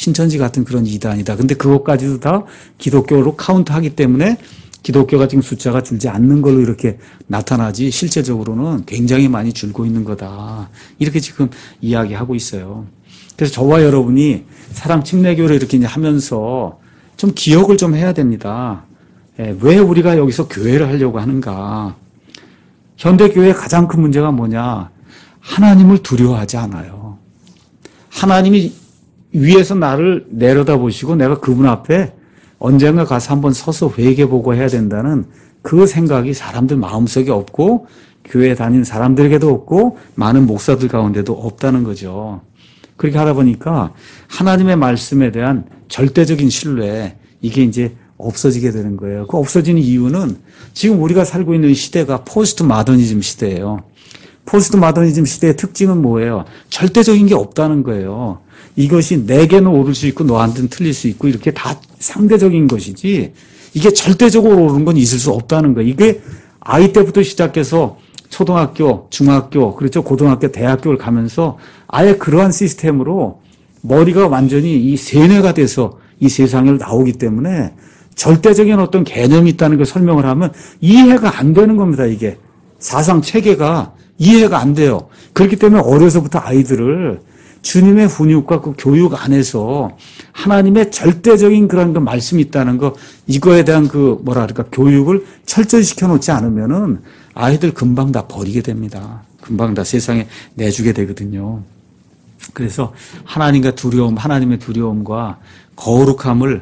신천지 같은 그런 이단이다. 근데 그것까지도 다 기독교로 카운트하기 때문에 기독교가 지금 숫자가 줄지 않는 걸로 이렇게 나타나지 실제적으로는 굉장히 많이 줄고 있는 거다. 이렇게 지금 이야기하고 있어요. 그래서 저와 여러분이 사랑 침례교를 이렇게 이제 하면서 좀 기억을 좀 해야 됩니다. 왜 우리가 여기서 교회를 하려고 하는가? 현대교회의 가장 큰 문제가 뭐냐? 하나님을 두려워하지 않아요. 하나님이 위에서 나를 내려다보시고 내가 그분 앞에 언젠가 가서 한번 서서 회개보고 해야 된다는 그 생각이 사람들 마음속에 없고 교회 다니는 사람들에게도 없고 많은 목사들 가운데도 없다는 거죠. 그렇게 하다 보니까 하나님의 말씀에 대한 절대적인 신뢰, 이게 이제 없어지게 되는 거예요. 그 없어지는 이유는 지금 우리가 살고 있는 시대가 포스트 마더니즘 시대예요. 포스트 마더니즘 시대의 특징은 뭐예요? 절대적인 게 없다는 거예요. 이것이 내게는 오를 수 있고 너한테는 틀릴 수 있고 이렇게 다 상대적인 것이지 이게 절대적으로 오른 건 있을 수 없다는 거예요. 이게 아이 때부터 시작해서 초등학교, 중학교, 그렇죠. 고등학교, 대학교를 가면서 아예 그러한 시스템으로 머리가 완전히 이 세뇌가 돼서 이 세상에 나오기 때문에 절대적인 어떤 개념이 있다는 걸 설명을 하면 이해가 안 되는 겁니다, 이게. 사상 체계가 이해가 안 돼요. 그렇기 때문에 어려서부터 아이들을 주님의 훈육과 그 교육 안에서 하나님의 절대적인 그런 그 말씀이 있다는 거, 이거에 대한 그 뭐랄까 교육을 철저히 시켜놓지 않으면은 아이들 금방 다 버리게 됩니다. 금방 다 세상에 내주게 되거든요. 그래서 하나님과 두려움, 하나님의 두려움과 거룩함을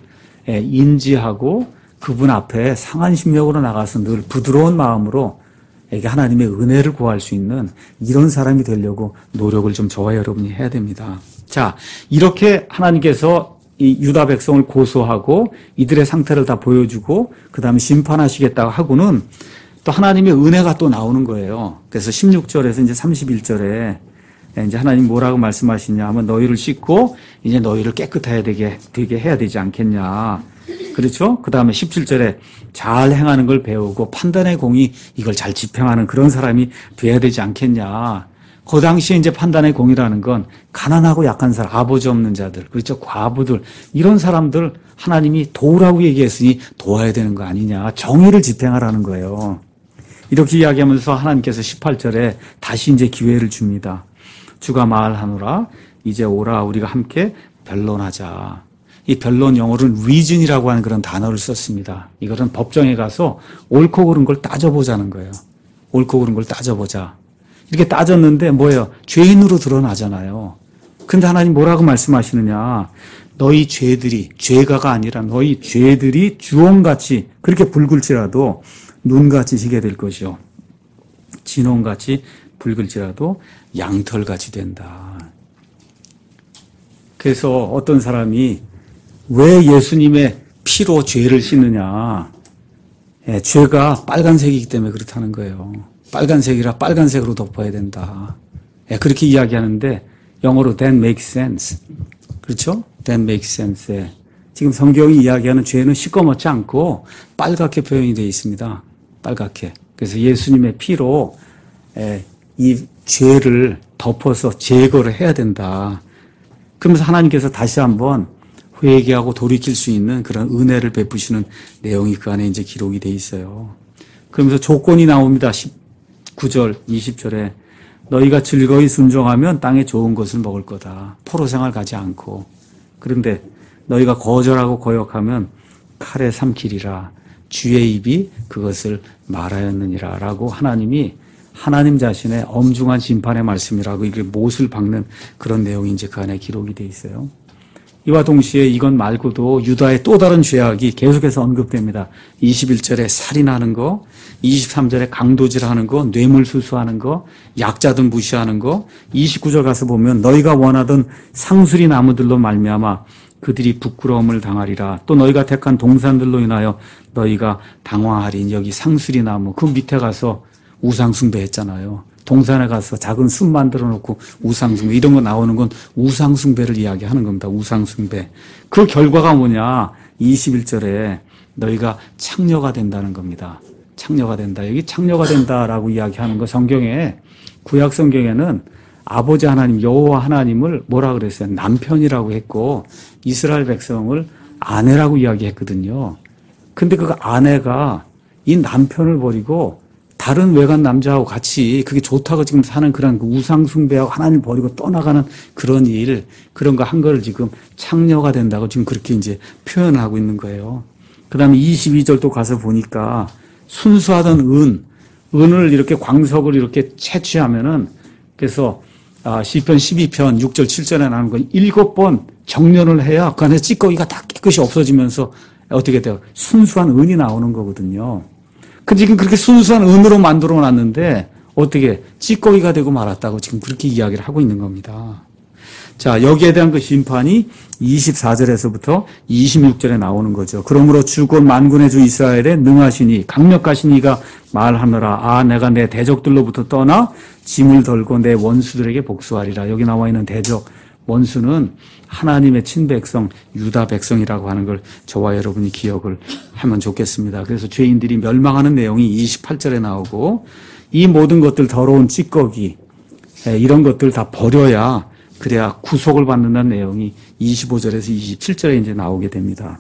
인지하고 그분 앞에 상한 심령으로 나가서 늘 부드러운 마음으로 하나님의 은혜를 구할 수 있는 이런 사람이 되려고 노력을 좀 저와 여러분이 해야 됩니다. 자, 이렇게 하나님께서 이 유다 백성을 고소하고 이들의 상태를 다 보여주고 그 다음에 심판하시겠다고 하고는 또 하나님의 은혜가 또 나오는 거예요. 그래서 16절에서 이제 31절에 이제 하나님 뭐라고 말씀하시냐 하면 너희를 씻고 이제 너희를 깨끗하게 되게 해야 되지 않겠냐. 그렇죠? 그 다음에 17절에 잘 행하는 걸 배우고 판단의 공이 이걸 잘 집행하는 그런 사람이 돼야 되지 않겠냐. 그 당시에 이제 판단의 공이라는 건 가난하고 약한 사람, 아버지 없는 자들, 그렇죠? 과부들, 이런 사람들 하나님이 도우라고 얘기했으니 도와야 되는 거 아니냐. 정의를 집행하라는 거예요. 이렇게 이야기하면서 하나님께서 18절에 다시 이제 기회를 줍니다. 주가 말하노라 이제 오라 우리가 함께 변론하자. 이 변론 영어로는 reason이라고 하는 그런 단어를 썼습니다. 이것은 법정에 가서 옳고 그른 걸 따져보자는 거예요. 옳고 그른 걸 따져보자. 이렇게 따졌는데 뭐예요? 죄인으로 드러나잖아요. 근데 하나님 뭐라고 말씀하시느냐. 너희 죄들이, 죄가가 아니라 너희 죄들이 주홍같이 그렇게 붉을지라도 눈같이 희게 될 것이요. 진홍같이 붉을지라도 양털같이 된다. 그래서 어떤 사람이 왜 예수님의 피로 죄를 씻느냐. 죄가 빨간색이기 때문에 그렇다는 거예요. 빨간색이라 빨간색으로 덮어야 된다. 그렇게 이야기하는데 영어로 that makes sense. 그렇죠? that makes sense. 지금 성경이 이야기하는 죄는 시꺼멓지 않고 빨갛게 표현이 되어 있습니다. 빨갛게. 그래서 예수님의 피로 이 죄를 덮어서 제거를 해야 된다. 그러면서 하나님께서 다시 한번 회개하고 돌이킬 수 있는 그런 은혜를 베푸시는 내용이 그 안에 이제 기록이 돼 있어요. 그러면서 조건이 나옵니다. 19절, 20절에 너희가 즐거이 순종하면 땅에 좋은 것을 먹을 거다. 포로 생활 가지 않고. 그런데 너희가 거절하고 거역하면 칼에 삼키리라. 주의 입이 그것을 말하였느니라. 라고 하나님이 하나님 자신의 엄중한 심판의 말씀이라고 이게 못을 박는 그런 내용이 이제 그 안에 기록이 돼 있어요. 이와 동시에 이건 말고도 유다의 또 다른 죄악이 계속해서 언급됩니다. 21절에 살인하는 거, 23절에 강도질하는 거, 뇌물수수하는 거, 약자들 무시하는 거, 29절 가서 보면 너희가 원하던 상수리 나무들로 말미암아 그들이 부끄러움을 당하리라. 또 너희가 택한 동산들로 인하여 너희가 당황하리니. 여기 상수리 나무 그 밑에 가서 우상숭배 했잖아요. 동산에 가서 작은 숲 만들어 놓고 우상숭배, 이런 거 나오는 건 우상숭배를 이야기하는 겁니다. 우상숭배. 그 결과가 뭐냐? 21절에 너희가 창녀가 된다는 겁니다. 창녀가 된다. 여기 창녀가 된다라고 이야기하는 거 성경에, 구약 성경에는 아버지 하나님 여호와 하나님을 뭐라 그랬어요? 남편이라고 했고 이스라엘 백성을 아내라고 이야기했거든요. 근데 그 아내가 이 남편을 버리고 다른 외간 남자하고 같이 그게 좋다고 지금 사는 그런 그 우상 숭배하고 하나님 버리고 떠나가는 그런 일, 그런 거 한 거를 지금 창녀가 된다고 지금 그렇게 이제 표현하고 있는 거예요. 그 다음에 22절도 가서 보니까 순수하던 은을 이렇게 광석을 이렇게 채취하면은 그래서 시편 12편 6절 7절에 나오는 거 7번 정련을 해야 그 안에 찌꺼기가 다 깨끗이 없어지면서 어떻게 돼요? 순수한 은이 나오는 거거든요. 그 지금 그렇게 순수한 은으로 만들어 놨는데 어떻게 찌꺼기가 되고 말았다고 지금 그렇게 이야기를 하고 있는 겁니다. 자, 여기에 대한 그 심판이 24절에서부터 26절에 나오는 거죠. 그러므로 주 곧 만군의 주 이스라엘의 능하시니 강력하신 이가 말하노라. 내가 내 대적들로부터 떠나 짐을 덜고 내 원수들에게 복수하리라. 여기 나와 있는 대적 원수는 하나님의 친백성 유다 백성이라고 하는 걸 저와 여러분이 기억을 하면 좋겠습니다. 그래서 죄인들이 멸망하는 내용이 28절에 나오고 이 모든 것들 더러운 찌꺼기 이런 것들 다 버려야 그래야 구속을 받는다는 내용이 25절에서 27절에 이제 나오게 됩니다.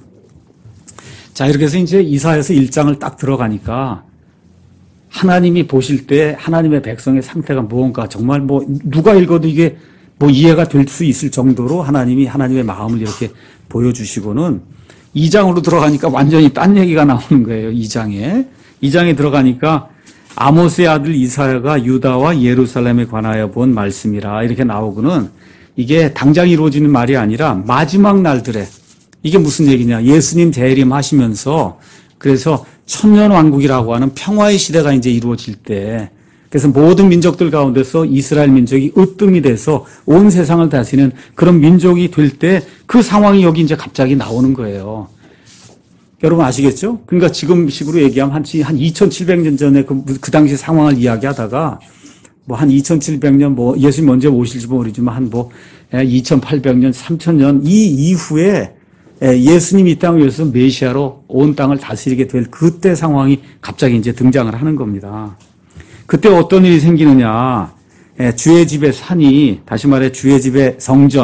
자, 이렇게 해서 이제 이사야서 1장을 딱 들어가니까 하나님이 보실 때 하나님의 백성의 상태가 무언가 정말 뭐 누가 읽어도 이게 뭐 이해가 될 수 있을 정도로 하나님이 하나님의 마음을 이렇게 보여주시고는 2장으로 들어가니까 완전히 딴 얘기가 나오는 거예요. 2장에 들어가니까 아모스의 아들 이사야가 유다와 예루살렘에 관하여 본 말씀이라 이렇게 나오고는 이게 당장 이루어지는 말이 아니라 마지막 날들에 이게 무슨 얘기냐. 예수님 재림하시면서 그래서 천년왕국이라고 하는 평화의 시대가 이제 이루어질 때 그래서 모든 민족들 가운데서 이스라엘 민족이 으뜸이 돼서 온 세상을 다스리는 그런 민족이 될 때 그 상황이 여기 이제 갑자기 나오는 거예요. 여러분 아시겠죠? 그러니까 지금 식으로 얘기하면 한 2700년 전에 그 당시 상황을 이야기하다가 뭐 한 2700년 뭐 예수님 언제 오실지 모르지만 한 뭐 2800년, 3000년 이 이후에 예수님이 이 땅을 위해서 메시아로 온 땅을 다스리게 될 그때 상황이 갑자기 이제 등장을 하는 겁니다. 그때 어떤 일이 생기느냐. 주의 집의 산이 다시 말해 주의 집의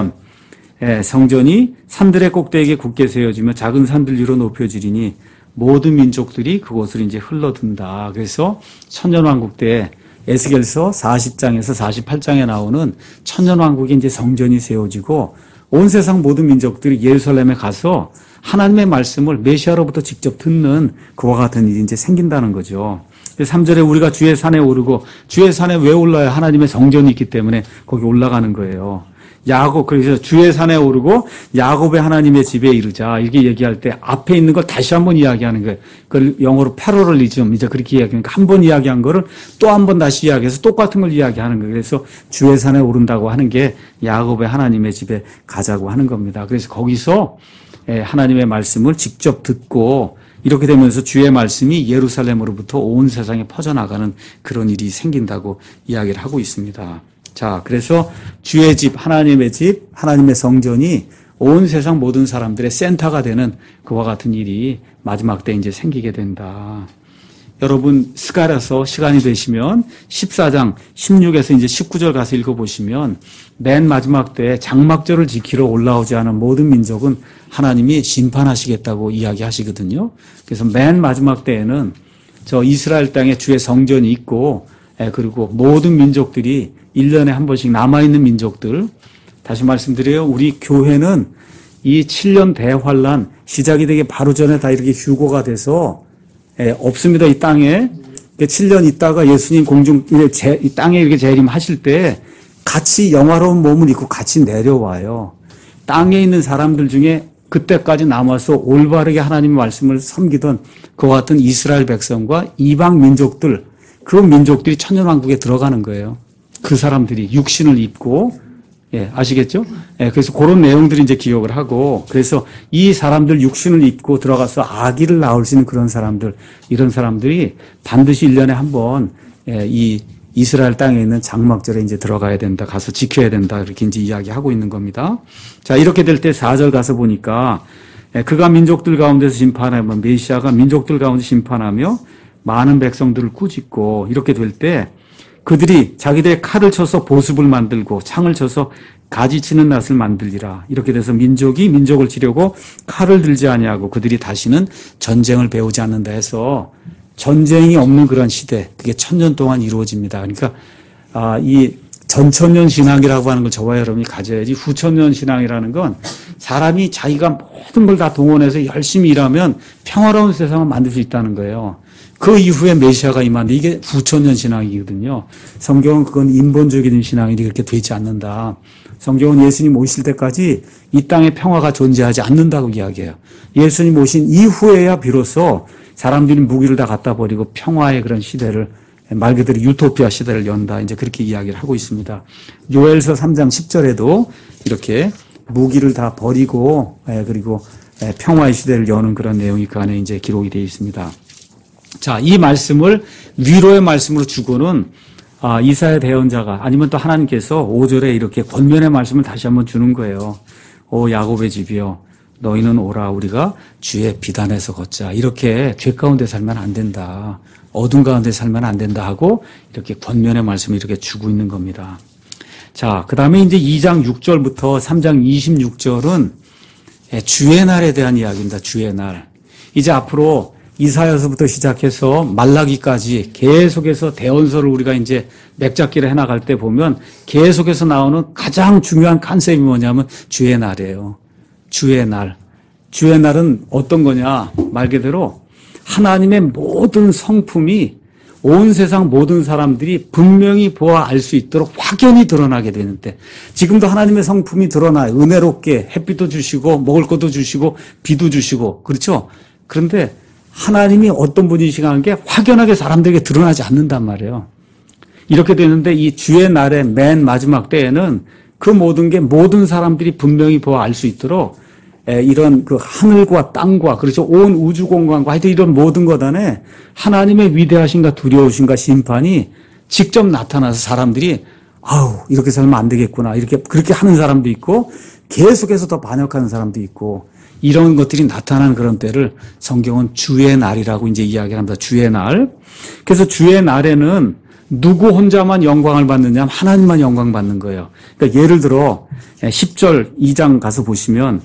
성전이 산들의 꼭대기에 굳게 세워지며 작은 산들 위로 높여지리니 모든 민족들이 그곳을 이제 흘러든다. 그래서 천년왕국 때 에스겔서 40장에서 48장에 나오는 천년왕국의 이제 성전이 세워지고 온 세상 모든 민족들이 예루살렘에 가서 하나님의 말씀을 메시아로부터 직접 듣는 그와 같은 일이 이제 생긴다는 거죠. 3절에 우리가 주의 산에 오르고 주의 산에 왜 올라야 하나님의 성전이 있기 때문에 거기 올라가는 거예요. 그래서 주의 산에 오르고 야곱의 하나님의 집에 이르자 이렇게 얘기할 때 앞에 있는 걸 다시 한번 이야기하는 거예요. 그걸 영어로 패러럴리즘 이제 그렇게 이야기하니까 한 번 이야기한 거를 또 한 번 다시 이야기해서 똑같은 걸 이야기하는 거예요. 그래서 주의 산에 오른다고 하는 게 야곱의 하나님의 집에 가자고 하는 겁니다. 그래서 거기서 하나님의 말씀을 직접 듣고 이렇게 되면서 주의 말씀이 예루살렘으로부터 온 세상에 퍼져나가는 그런 일이 생긴다고 이야기를 하고 있습니다. 자, 그래서 주의 집, 하나님의 성전이 온 세상 모든 사람들의 센터가 되는 그와 같은 일이 마지막 때 이제 생기게 된다. 여러분, 스가랴서 시간이 되시면 14장 16에서 이제 19절 가서 읽어보시면 맨 마지막 때 장막절을 지키러 올라오지 않은 모든 민족은 하나님이 심판하시겠다고 이야기하시거든요. 그래서 맨 마지막 때에는 저 이스라엘 땅에 주의 성전이 있고 그리고 모든 민족들이 1년에 한 번씩 남아있는 민족들 다시 말씀드려요. 우리 교회는 이 7년 대환란 시작이 되기 바로 전에 다 이렇게 휴고가 돼서 없습니다. 이 땅에 7년 있다가 예수님 이 땅에 이렇게 재림하실 때 같이 영화로운 몸을 입고 같이 내려와요. 땅에 있는 사람들 중에 그때까지 남아서 올바르게 하나님의 말씀을 섬기던 그와 같은 이스라엘 백성과 이방 민족들 그 민족들이 천년왕국에 들어가는 거예요. 그 사람들이 육신을 입고 아시겠죠? 그래서 그런 내용들이 이제 기억을 하고 그래서 이 사람들 육신을 입고 들어가서 아기를 낳을 수 있는 그런 사람들 이런 사람들이 반드시 1년에 한 번 이 이스라엘 땅에 있는 장막절에 이제 들어가야 된다. 가서 지켜야 된다. 이렇게 이제 이야기하고 있는 겁니다. 자, 이렇게 될 때 4절 가서 보니까 그가 민족들 가운데서 심판하며 메시아가 민족들 가운데 심판하며 많은 백성들을 꾸짖고 이렇게 될 때 그들이 자기들의 칼을 쳐서 보습을 만들고 창을 쳐서 가지치는 낫을 만들리라. 이렇게 돼서 민족이 민족을 치려고 칼을 들지 아니하고 그들이 다시는 전쟁을 배우지 않는다 해서 전쟁이 없는 그런 시대, 그게 1000년 동안 이루어집니다. 그러니까 이 전천년 신앙이라고 하는 걸 저와 여러분이 가져야지, 후천년 신앙이라는 건 사람이 자기가 모든 걸 다 동원해서 열심히 일하면 평화로운 세상을 만들 수 있다는 거예요. 그 이후에 메시아가 임하는데 이게 후천년 신앙이거든요. 성경은 그건 인본적인 신앙이 그렇게 되지 않는다. 성경은 예수님 오실 때까지 이 땅에 평화가 존재하지 않는다고 이야기해요. 예수님 오신 이후에야 비로소 사람들이 무기를 다 갖다 버리고 평화의 그런 시대를, 말 그대로 유토피아 시대를 연다. 이제 그렇게 이야기를 하고 있습니다. 요엘서 3장 10절에도 이렇게 무기를 다 버리고, 그리고 평화의 시대를 여는 그런 내용이 그 안에 이제 기록이 되어 있습니다. 자, 이 말씀을 위로의 말씀으로 주고는 이사야 대언자가, 아니면 또 하나님께서 5절에 이렇게 권면의 말씀을 다시 한번 주는 거예요. 오 야곱의 집이여, 너희는 오라, 우리가 주의 비단에서 걷자. 이렇게 죄 가운데 살면 안 된다, 어둠 가운데 살면 안 된다 하고 이렇게 권면의 말씀을 이렇게 주고 있는 겁니다. 자, 그 다음에 이제 2장 6절부터 3장 26절은 주의 날에 대한 이야기입니다. 주의 날. 이제 앞으로 이사야서부터 시작해서 말라기까지 계속해서 대언서를 우리가 이제 맥잡기를 해나갈 때 보면 계속해서 나오는 가장 중요한 컨셉이 뭐냐면 주의 날이에요. 주의 날. 주의 날은 어떤 거냐? 말 그대로 하나님의 모든 성품이 온 세상 모든 사람들이 분명히 보아 알 수 있도록 확연히 드러나게 되는 때, 지금도 하나님의 성품이 드러나요. 은혜롭게 햇빛도 주시고 먹을 것도 주시고 비도 주시고, 그렇죠? 그런데 하나님이 어떤 분이신가 하는 게 확연하게 사람들에게 드러나지 않는단 말이에요. 이렇게 되는데 이 주의 날의 맨 마지막 때에는 그 모든 게 모든 사람들이 분명히 보아 알 수 있도록 이런 그 하늘과 땅과, 그렇죠, 온 우주 공간과 하여튼 이런 모든 것 안에 하나님의 위대하신가 두려우신가 심판이 직접 나타나서 사람들이 아우 이렇게 살면 안 되겠구나, 이렇게 그렇게 하는 사람도 있고 계속해서 더 반역하는 사람도 있고, 이런 것들이 나타나는 그런 때를 성경은 주의 날이라고 이제 이야기합니다. 주의 날. 그래서 주의 날에는 누구 혼자만 영광을 받느냐 하면 하나님만 영광 받는 거예요. 그러니까 예를 들어 10절 2장 가서 보시면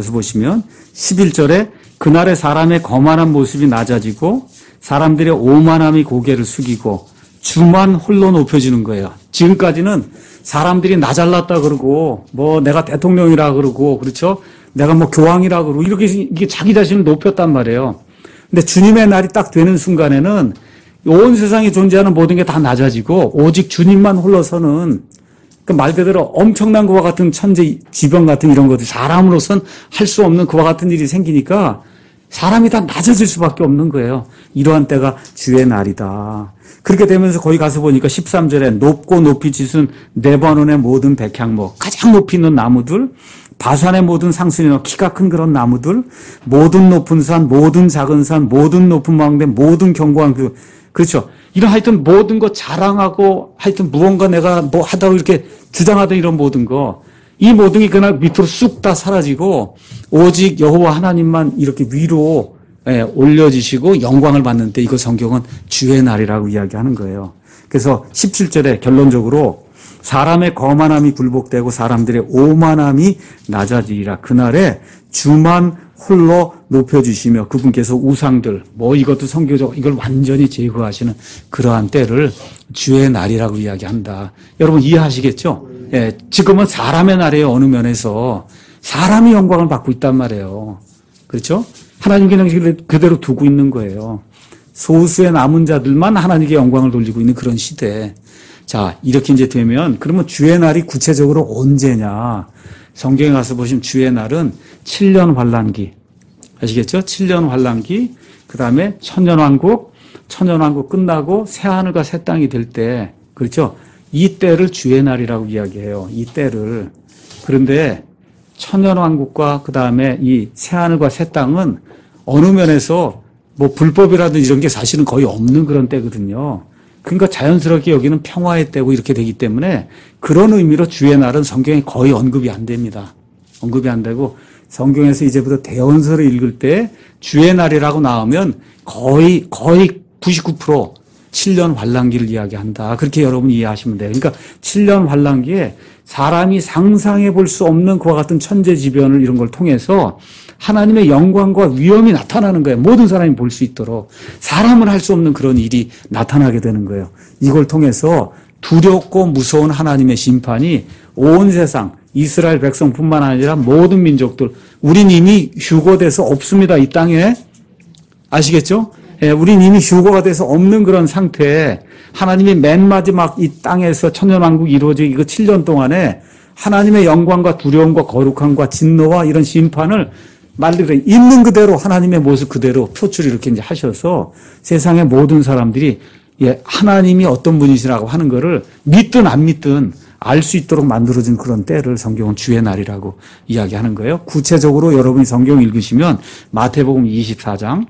11절에 그날에 사람의 거만한 모습이 낮아지고 사람들의 오만함이 고개를 숙이고 주만 홀로 높여지는 거예요. 지금까지는 사람들이 나 잘났다 그러고 뭐 내가 대통령이라 그러고, 그렇죠, 내가 뭐 교황이라 그러고 이게 자기 자신을 높였단 말이에요. 근데 주님의 날이 딱 되는 순간에는 온 세상에 존재하는 모든 게 다 낮아지고 오직 주님만 홀로 서는, 그 말 그대로 엄청난 그와 같은 천재 지병 같은 이런 것들, 사람으로선 할 수 없는 그와 같은 일이 생기니까 사람이 다 낮아질 수밖에 없는 거예요. 이러한 때가 주의 날이다. 그렇게 되면서 거기 가서 보니까 13절에 높고 높이 짖은 레바논의 모든 백향목, 가장 높이 있는 나무들, 바산의 모든 상순이나 키가 큰 그런 나무들, 모든 높은 산, 모든 작은 산, 모든 높은 망대, 모든 견고한 그렇죠, 이런 하여튼 모든 거 자랑하고 하여튼 무언가 내가 뭐 하다고 이렇게 주장하던 이런 모든 거, 이 모든 게 그날 밑으로 쑥 다 사라지고 오직 여호와 하나님만 이렇게 위로 올려지시고 영광을 받는 때, 이거 성경은 주의 날이라고 이야기하는 거예요. 그래서 17절에 결론적으로 사람의 거만함이 굴복되고 사람들의 오만함이 낮아지리라. 그날에 주만 홀로 높여주시며 그분께서 우상들 뭐 이것도 성교적 이걸 완전히 제거하시는 그러한 때를 주의 날이라고 이야기한다. 여러분 이해하시겠죠? 예, 지금은 사람의 날이에요. 어느 면에서 사람이 영광을 받고 있단 말이에요. 그렇죠? 하나님 그냥 그대로 두고 있는 거예요. 소수의 남은 자들만 하나님께 영광을 돌리고 있는 그런 시대. 자, 이렇게 이제 되면 그러면 주의 날이 구체적으로 언제냐? 성경에 가서 보시면 주의 날은 7년 환란기. 아시겠죠? 7년 환란기. 그다음에 천년왕국 끝나고 새 하늘과 새 땅이 될 때, 그렇죠? 이 때를 주의 날이라고 이야기해요. 이 때를. 그런데 천년왕국과 그다음에 이 새 하늘과 새 땅은 어느 면에서 뭐 불법이라든지 이런 게 사실은 거의 없는 그런 때거든요. 그러니까 자연스럽게 여기는 평화의 때고 이렇게 되기 때문에 그런 의미로 주의 날은 성경에 거의 언급이 안 됩니다. 언급이 안 되고 성경에서 이제부터 대언서를 읽을 때 주의 날이라고 나오면 거의 99% 7년 환란기를 이야기한다. 그렇게 여러분 이해하시면 돼요. 그러니까 7년 환란기에 사람이 상상해 볼 수 없는 그와 같은 천재지변을 이런 걸 통해서 하나님의 영광과 위엄이 나타나는 거예요. 모든 사람이 볼 수 있도록. 사람은 할 수 없는 그런 일이 나타나게 되는 거예요. 이걸 통해서 두렵고 무서운 하나님의 심판이 온 세상, 이스라엘 백성뿐만 아니라 모든 민족들, 우린 이미 휴거돼서 없습니다. 이 땅에. 아시겠죠? 예, 우린 이미 휴거가 돼서 없는 그런 상태에 하나님이 맨 마지막 이 땅에서 천년왕국이 이루어지고 이거 7년 동안에 하나님의 영광과 두려움과 거룩함과 진노와 이런 심판을 말대로 있는 그대로 하나님의 모습 그대로 표출을 이렇게 이제 하셔서 세상의 모든 사람들이 예, 하나님이 어떤 분이시라고 하는 거를 믿든 안 믿든 알 수 있도록 만들어진 그런 때를 성경은 주의 날이라고 이야기하는 거예요. 구체적으로 여러분이 성경 읽으시면 마태복음 24장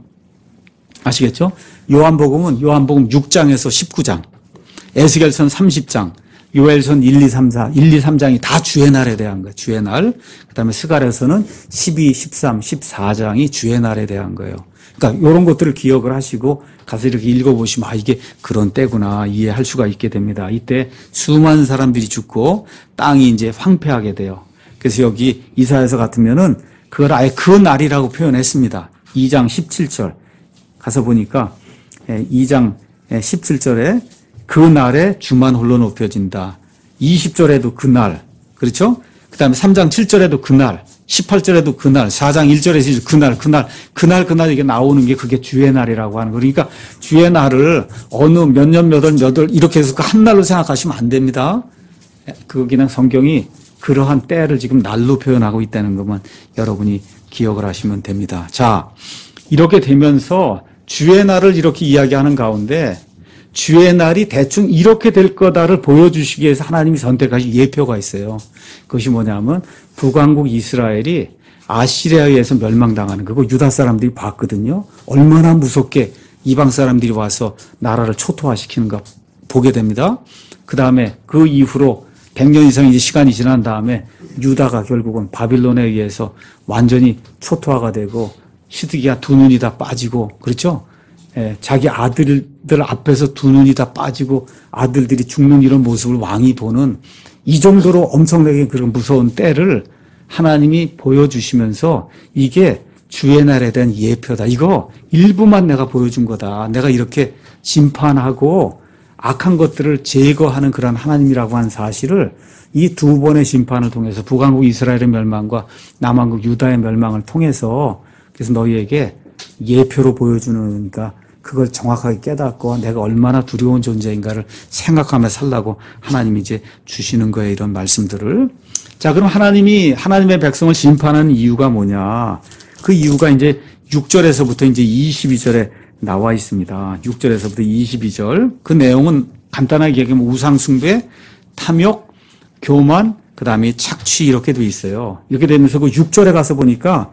아시겠죠? 요한복음 6장에서 19장, 에스겔선 30장, 요엘선 1, 2, 3, 4, 1, 2, 3장이 다 주의 날에 대한 거예요. 주의 날. 그 다음에 스가랴서는 12, 13, 14장이 주의 날에 대한 거예요. 그러니까 이런 것들을 기억을 하시고 가서 이렇게 읽어보시면 아 이게 그런 때구나 이해할 수가 있게 됩니다. 이때 수많은 사람들이 죽고 땅이 이제 황폐하게 돼요. 그래서 여기 이사야서 같으면은 그걸 아예 그 날이라고 표현했습니다. 2장 17절 가서 보니까 2장 17절에 그 날에 주만 홀로 높여진다. 20절에도 그 날, 그렇죠? 그 다음에 3장 7절에도 그 날, 18절에도 그 날, 4장 1절에 그 날 이게 나오는 게 그게 주의 날이라고 하는 거. 그러니까 주의 날을 어느 몇 년, 몇 월 이렇게 해서 그 한 날로 생각하시면 안 됩니다. 그냥 성경이 그러한 때를 지금 날로 표현하고 있다는 것만 여러분이 기억을 하시면 됩니다. 자, 이렇게 되면서 주의 날을 이렇게 이야기하는 가운데 주의 날이 대충 이렇게 될 거다를 보여주시기 위해서 하나님이 선택하신 예표가 있어요. 그것이 뭐냐면 북왕국 이스라엘이 아시리아에 의해서 멸망당하는 거고 유다 사람들이 봤거든요. 얼마나 무섭게 이방 사람들이 와서 나라를 초토화시키는가 보게 됩니다. 그 다음에 그 이후로 100년 이상 이제 시간이 지난 다음에 유다가 결국은 바빌론에 의해서 완전히 초토화가 되고 시드기야 두 눈이 다 빠지고 그렇죠? 예, 자기 아들들 앞에서 두 눈이 다 빠지고 아들들이 죽는 이런 모습을 왕이 보는 이 정도로 엄청나게 그런 무서운 때를 하나님이 보여주시면서 이게 주의 날에 대한 예표다. 이거 일부만 내가 보여준 거다. 내가 이렇게 심판하고 악한 것들을 제거하는 그런 하나님이라고 하는 사실을 이 두 번의 심판을 통해서 북왕국 이스라엘의 멸망과 남왕국 유다의 멸망을 통해서 그래서 너희에게 예표로 보여주는 그러니까 그걸 정확하게 깨닫고 내가 얼마나 두려운 존재인가를 생각하며 살라고 하나님이 이제 주시는 거예요. 이런 말씀들을. 자, 그럼 하나님이 하나님의 백성을 심판하는 이유가 뭐냐? 그 이유가 이제 6절에서부터 이제 22절에 나와 있습니다. 6절에서부터 22절. 그 내용은 간단하게 얘기하면 우상숭배, 탐욕, 교만, 그 다음에 착취 이렇게 돼 있어요. 이렇게 되면서 그 6절에 가서 보니까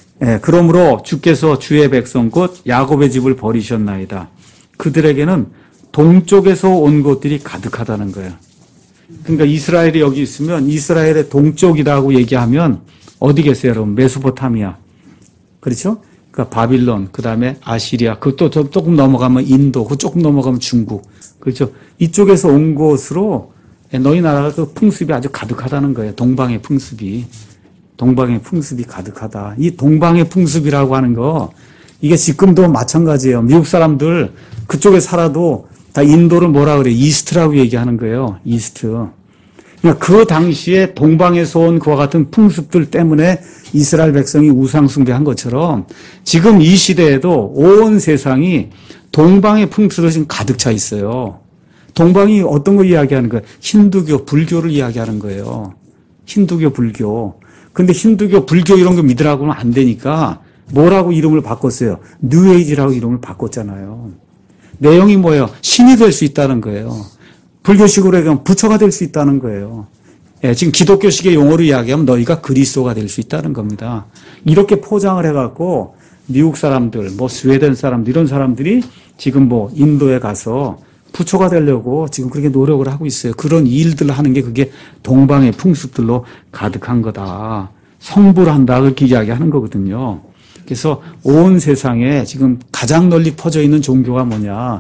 그러므로 주께서 주의 백성 곧 야곱의 집을 버리셨나이다. 그들에게는 동쪽에서 온 것들이 가득하다는 거예요. 그러니까 이스라엘이 여기 있으면 이스라엘의 동쪽이라고 얘기하면 어디 계세요, 여러분? 메소포타미아. 그렇죠? 그러니까 바빌론, 그 다음에 아시리아, 그 또 조금 넘어가면 인도, 그 조금 넘어가면 중국. 그렇죠? 이쪽에서 온 곳으로 너희 나라가 그 풍습이 아주 가득하다는 거예요. 동방의 풍습이. 동방의 풍습이 가득하다. 이 동방의 풍습이라고 하는 거, 이게 지금도 마찬가지예요. 미국 사람들 그쪽에 살아도 다 인도를 뭐라 그래요? 이스트라고 얘기하는 거예요. 이스트. 그러니까 그 당시에 동방에서 온 그와 같은 풍습들 때문에 이스라엘 백성이 우상숭배한 것처럼 지금 이 시대에도 온 세상이 동방의 풍습으로 지금 가득 차 있어요. 동방이 어떤 거 이야기하는 거예요? 힌두교, 불교를 이야기하는 거예요. 힌두교, 불교. 근데 힌두교, 불교 이런 거 믿으라고는 안 되니까 뭐라고 이름을 바꿨어요? 뉴에이지라고 이름을 바꿨잖아요. 내용이 뭐예요? 신이 될 수 있다는 거예요. 불교식으로 얘기하면 부처가 될 수 있다는 거예요. 예, 지금 기독교식의 용어로 이야기하면 너희가 그리스도가 될 수 있다는 겁니다. 이렇게 포장을 해갖고 미국 사람들, 뭐 스웨덴 사람들 이런 사람들이 지금 뭐 인도에 가서 부처가 되려고 지금 그렇게 노력을 하고 있어요. 그런 일들을 하는 게 그게 동방의 풍습들로 가득한 거다. 성불을 한다. 그렇게 이야기하는 거거든요. 그래서 온 세상에 지금 가장 널리 퍼져 있는 종교가 뭐냐.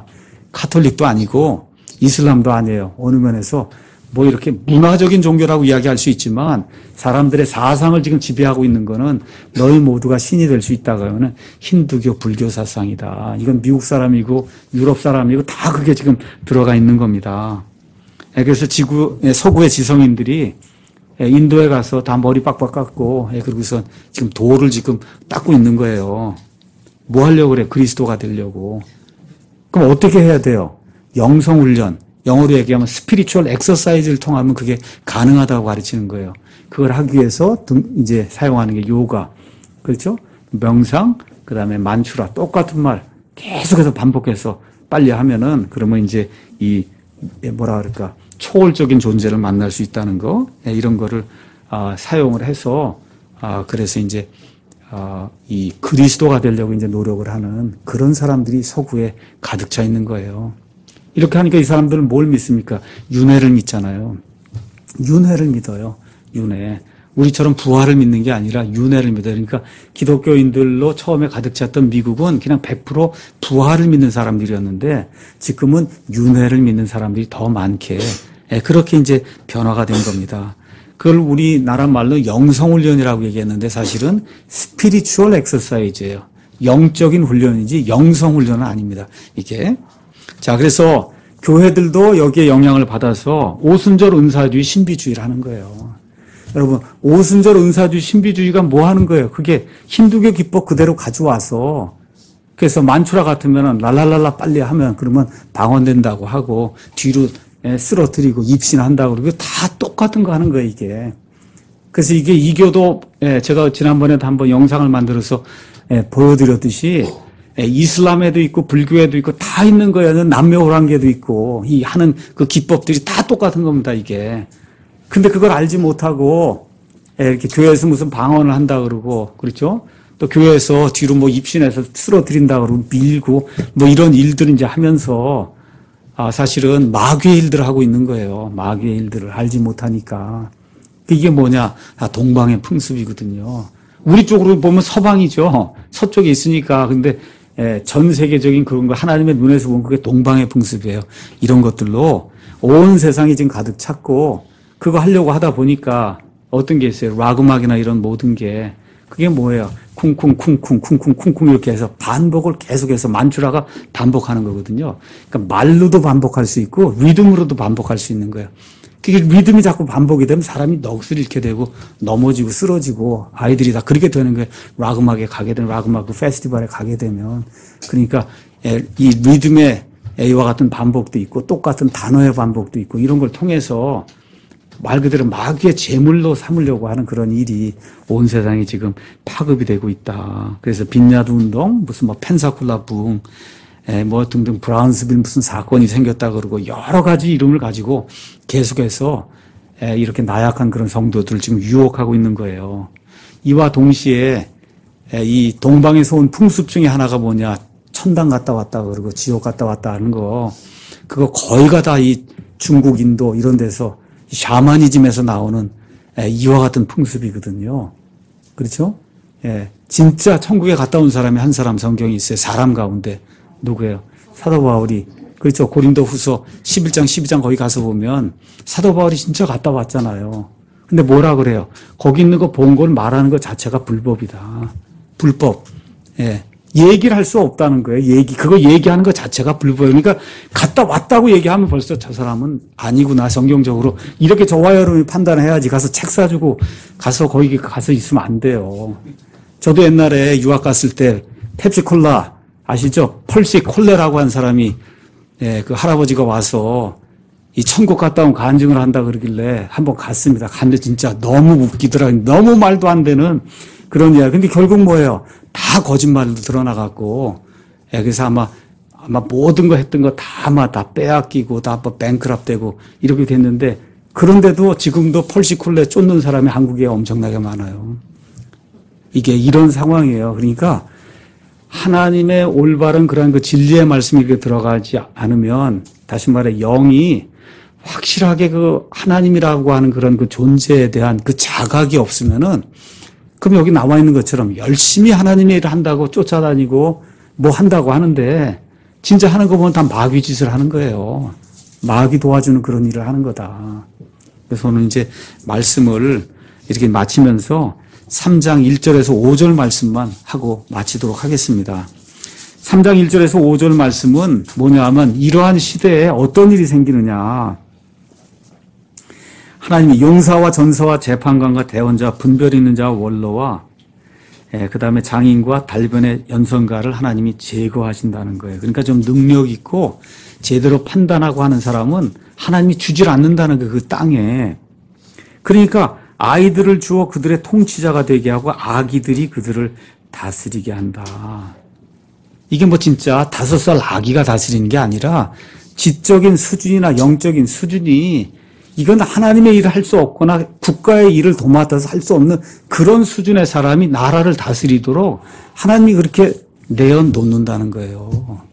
카톨릭도 아니고 이슬람도 아니에요. 어느 면에서 뭐 이렇게 문화적인 종교라고 이야기할 수 있지만 사람들의 사상을 지금 지배하고 있는 거는 너희 모두가 신이 될 수 있다 그러면은 힌두교, 불교 사상이다. 이건 미국 사람이고 유럽 사람이고 다 그게 지금 들어가 있는 겁니다. 그래서 서구의 지성인들이 인도에 가서 다 머리 빡빡 깎고 그러고서 지금 돌을 지금 닦고 있는 거예요. 뭐 하려고 그래? 그리스도가 되려고. 그럼 어떻게 해야 돼요? 영성훈련. 영어로 얘기하면 스피리추얼 엑서사이즈를 통하면 그게 가능하다고 가르치는 거예요. 그걸 하기 위해서 이제 사용하는 게 요가. 그렇죠? 명상, 그 다음에 만추라. 똑같은 말 계속해서 반복해서 빨리 하면은 그러면 이제 이 뭐라 그럴까. 초월적인 존재를 만날 수 있다는 거. 이런 거를 사용을 해서 그래서 이제 이 그리스도가 되려고 이제 노력을 하는 그런 사람들이 서구에 가득 차 있는 거예요. 이렇게 하니까 이 사람들은 뭘 믿습니까? 윤회를 믿잖아요. 윤회를 믿어요. 윤회. 우리처럼 부활을 믿는 게 아니라 윤회를 믿어요. 그러니까 기독교인들로 처음에 가득 찼던 미국은 그냥 100% 부활을 믿는 사람들이었는데 지금은 윤회를 믿는 사람들이 더 많게 그렇게 이제 변화가 된 겁니다. 그걸 우리나라 말로 영성훈련이라고 얘기했는데 사실은 스피리추얼 엑서사이즈예요. 영적인 훈련이지 영성훈련은 아닙니다. 이게. 자, 그래서 교회들도 여기에 영향을 받아서 오순절 은사주의 신비주의를 하는 거예요. 여러분, 오순절 은사주의 신비주의가 뭐 하는 거예요? 그게 힌두교 기법 그대로 가져와서 그래서 만추라 같으면 랄랄랄라 빨리 하면 그러면 방언된다고 하고 뒤로 쓰러뜨리고 입신한다고 그러고 다 똑같은 거 하는 거예요, 이게. 그래서 이게 이교도 제가 지난번에도 한번 영상을 만들어서 보여드렸듯이 이슬람에도 있고 불교에도 있고 다 있는 거예요. 남묘호랑계도 있고 이 하는 그 기법들이 다 똑같은 겁니다, 이게. 근데 그걸 알지 못하고 이렇게 교회에서 무슨 방언을 한다 그러고 그렇죠? 또 교회에서 뒤로 뭐 입신해서 쓰러뜨린다 그러고 밀고 뭐 이런 일들을 이제 하면서 사실은 마귀의 일들을 하고 있는 거예요. 마귀의 일들을 알지 못하니까. 이게 뭐냐? 동방의 풍습이거든요. 우리 쪽으로 보면 서방이죠. 서쪽에 있으니까. 근데 전 세계적인 그런 거 하나님의 눈에서 보면 그게 동방의 풍습이에요. 이런 것들로 온 세상이 지금 가득 찼고 그거 하려고 하다 보니까 어떤 게 있어요? 락 음악이나 이런 모든 게 그게 뭐예요? 쿵쿵쿵쿵쿵쿵쿵쿵 이렇게 해서 반복을 계속해서 만추라가 반복하는 거거든요. 그러니까 말로도 반복할 수 있고 리듬으로도 반복할 수 있는 거예요. 그게 리듬이 자꾸 반복이 되면 사람이 넋을 잃게 되고 넘어지고 쓰러지고 아이들이 다 그렇게 되는 거예요. 락 음악에 가게 되면 락 음악 페스티벌에 가게 되면 그러니까 이 리듬의 A와 같은 반복도 있고 똑같은 단어의 반복도 있고 이런 걸 통해서 말 그대로 마귀의 제물로 삼으려고 하는 그런 일이 온 세상에 지금 파급이 되고 있다. 그래서 빈야드 운동, 무슨 뭐 펜사콜라 붕, 뭐 등등 브라운스빌 무슨 사건이 생겼다 그러고 여러 가지 이름을 가지고 계속해서 이렇게 나약한 그런 성도들을 지금 유혹하고 있는 거예요. 이와 동시에 이 동방에서 온 풍습 중에 하나가 뭐냐? 천당 갔다 왔다 그러고 지옥 갔다 왔다 하는 거. 그거 거의가 다 이 중국, 인도 이런 데서 샤머니즘에서 나오는 이와 같은 풍습이거든요. 그렇죠? 진짜 천국에 갔다 온 사람이 한 사람 성경이 있어요. 사람 가운데. 누구예요? 사도 바울이. 그렇죠. 고린도 후서 11장, 12장 거기 가서 보면 사도 바울이 진짜 갔다 왔잖아요. 근데 뭐라 그래요? 거기 있는 거 본 걸 말하는 것 자체가 불법이다. 불법. 얘기를 할 수 없다는 거예요. 그거 얘기하는 것 자체가 불법이에요. 그러니까 갔다 왔다고 얘기하면 벌써 저 사람은 아니구나, 성경적으로. 이렇게 저와 여러분이 판단해야지. 가서 책 사주고 가서 거기 가서 있으면 안 돼요. 저도 옛날에 유학 갔을 때 펩시콜라 아시죠? 펄시 콜레라고 한 사람이 그 할아버지가 와서 이 천국 갔다 온 간증을 한다 그러길래 한번 갔습니다. 갔는데 진짜 너무 웃기더라고요. 너무 말도 안 되는 그런 이야기. 근데 결국 뭐예요? 다 거짓말로 드러나갖고, 그래서 아마 모든 거 했던 거 다 빼앗기고, 다 뱅크럽 되고, 이렇게 됐는데, 그런데도 지금도 펄시콜레 쫓는 사람이 한국에 엄청나게 많아요. 이게 이런 상황이에요. 그러니까, 하나님의 올바른 그런 그 진리의 말씀이 이렇게 들어가지 않으면, 다시 말해, 영이 확실하게 그 하나님이라고 하는 그런 그 존재에 대한 그 자각이 없으면은, 그럼 여기 나와 있는 것처럼 열심히 하나님의 일을 한다고 쫓아다니고 뭐 한다고 하는데 진짜 하는 거 보면 다 마귀 짓을 하는 거예요. 마귀 도와주는 그런 일을 하는 거다. 그래서 오늘 이제 말씀을 이렇게 마치면서 3장 1절에서 5절 말씀만 하고 마치도록 하겠습니다. 3장 1절에서 5절 말씀은 뭐냐 하면 이러한 시대에 어떤 일이 생기느냐. 하나님이 용사와 전사와 재판관과 대원자, 분별 있는 자와 원로와 그 다음에 장인과 달변의 연선가를 하나님이 제거하신다는 거예요. 그러니까 좀 능력 있고 제대로 판단하고 하는 사람은 하나님이 주질 않는다는 거예요. 그 땅에. 그러니까 아이들을 주어 그들의 통치자가 되게 하고 아기들이 그들을 다스리게 한다. 이게 뭐 진짜 5살 아기가 다스리는 게 아니라 지적인 수준이나 영적인 수준이 이건 하나님의 일을 할 수 없거나 국가의 일을 도맡아서 할 수 없는 그런 수준의 사람이 나라를 다스리도록 하나님이 그렇게 내어놓는다는 거예요.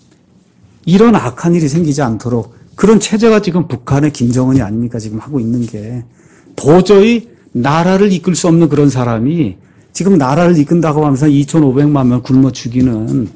이런 악한 일이 생기지 않도록 그런 체제가 지금 북한의 김정은이 아닙니까? 지금 하고 있는 게. 도저히 나라를 이끌 수 없는 그런 사람이 지금 나라를 이끈다고 하면서 2,500만 명 굶어 죽이는,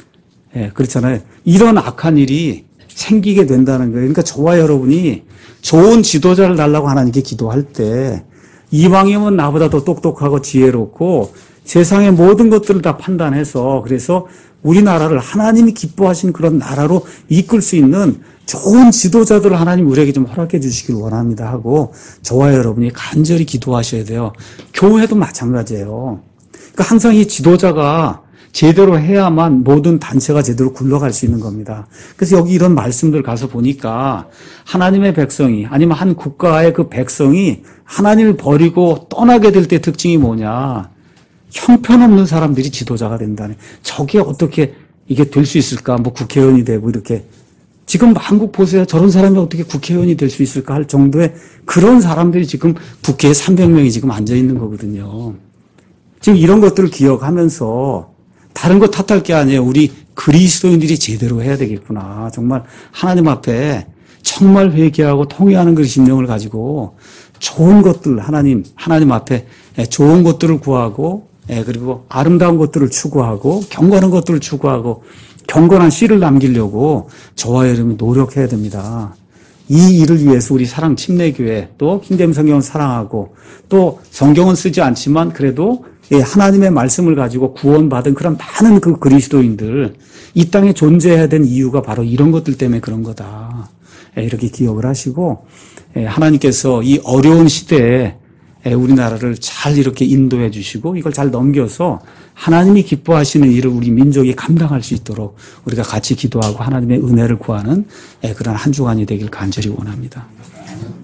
그렇잖아요. 이런 악한 일이 생기게 된다는 거예요. 그러니까 저와 여러분이 좋은 지도자를 달라고 하나님께 기도할 때 이방인은 나보다 더 똑똑하고 지혜롭고 세상의 모든 것들을 다 판단해서 그래서 우리나라를 하나님이 기뻐하신 그런 나라로 이끌 수 있는 좋은 지도자들을 하나님 우리에게 좀 허락해 주시길 원합니다 하고 저와 여러분이 간절히 기도하셔야 돼요. 교회도 마찬가지예요. 그러니까 항상 이 지도자가 제대로 해야만 모든 단체가 제대로 굴러갈 수 있는 겁니다. 그래서 여기 이런 말씀들 가서 보니까 하나님의 백성이 아니면 한 국가의 그 백성이 하나님을 버리고 떠나게 될 때 특징이 뭐냐. 형편없는 사람들이 지도자가 된다네. 저게 어떻게 이게 될 수 있을까? 뭐 국회의원이 되고 이렇게. 지금 한국 보세요. 저런 사람이 어떻게 국회의원이 될 수 있을까 할 정도의 그런 사람들이 지금 국회에 300명이 지금 앉아 있는 거거든요. 지금 이런 것들을 기억하면서 다른 거 탓할 게 아니에요. 우리 그리스도인들이 제대로 해야 되겠구나. 정말 하나님 앞에 정말 회개하고 통회하는 그 심령을 가지고 좋은 것들 하나님 앞에 좋은 것들을 구하고 그리고 아름다운 것들을 추구하고 경건한 것들을 추구하고 경건한 씨를 남기려고 저와 여러분이 노력해야 됩니다. 이 일을 위해서 우리 사랑 침례교회 또 킹덤 성경을 사랑하고 또 성경은 쓰지 않지만 그래도 하나님의 말씀을 가지고 구원받은 그런 많은 그 그리스도인들 이 땅에 존재해야 된 이유가 바로 이런 것들 때문에 그런 거다. 이렇게 기억을 하시고 하나님께서 이 어려운 시대에 우리나라를 잘 이렇게 인도해 주시고 이걸 잘 넘겨서 하나님이 기뻐하시는 일을 우리 민족이 감당할 수 있도록 우리가 같이 기도하고 하나님의 은혜를 구하는 그런 한 주간이 되길 간절히 원합니다.